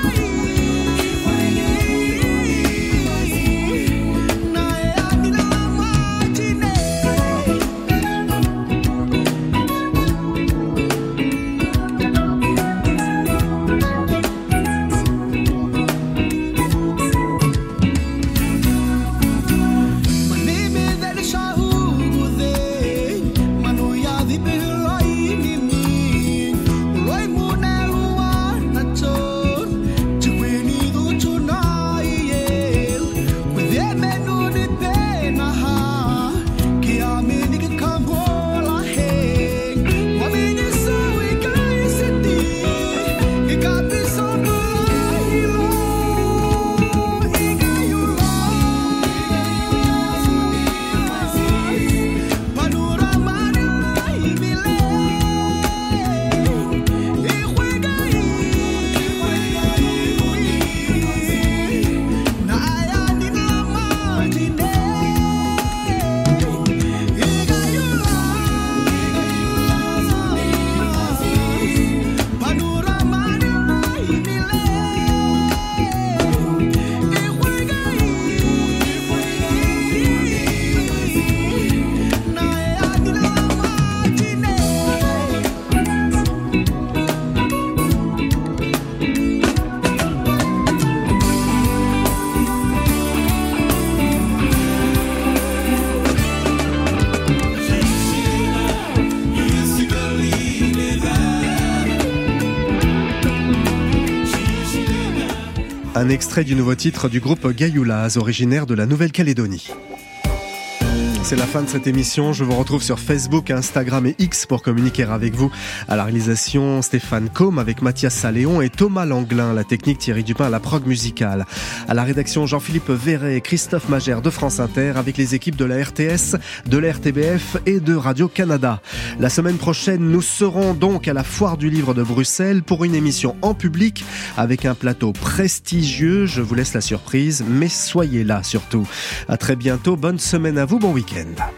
Un extrait du nouveau titre du groupe Gayoulaz, originaire de la Nouvelle-Calédonie. C'est la fin de cette émission. Je vous retrouve sur Facebook, Instagram et X pour communiquer avec vous. À la réalisation, Stéphane Combe avec Mathias Saléon et Thomas Langlin. La technique, Thierry Dupin, la prog musicale. À la rédaction, Jean-Philippe Verret et Christophe Magère de France Inter avec les équipes de la R T S, de la R T B F et de Radio-Canada. La semaine prochaine, nous serons donc à la Foire du Livre de Bruxelles pour une émission en public avec un plateau prestigieux. Je vous laisse la surprise, mais soyez là surtout. À très bientôt. Bonne semaine à vous. Bon week-end.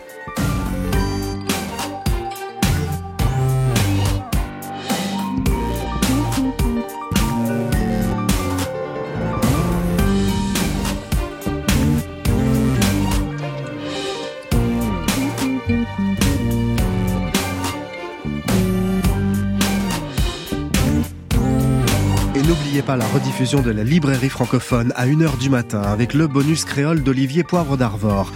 N'oubliez pas la rediffusion de la librairie francophone à une heure du matin avec le bonus créole d'Olivier Poivre d'Arvor.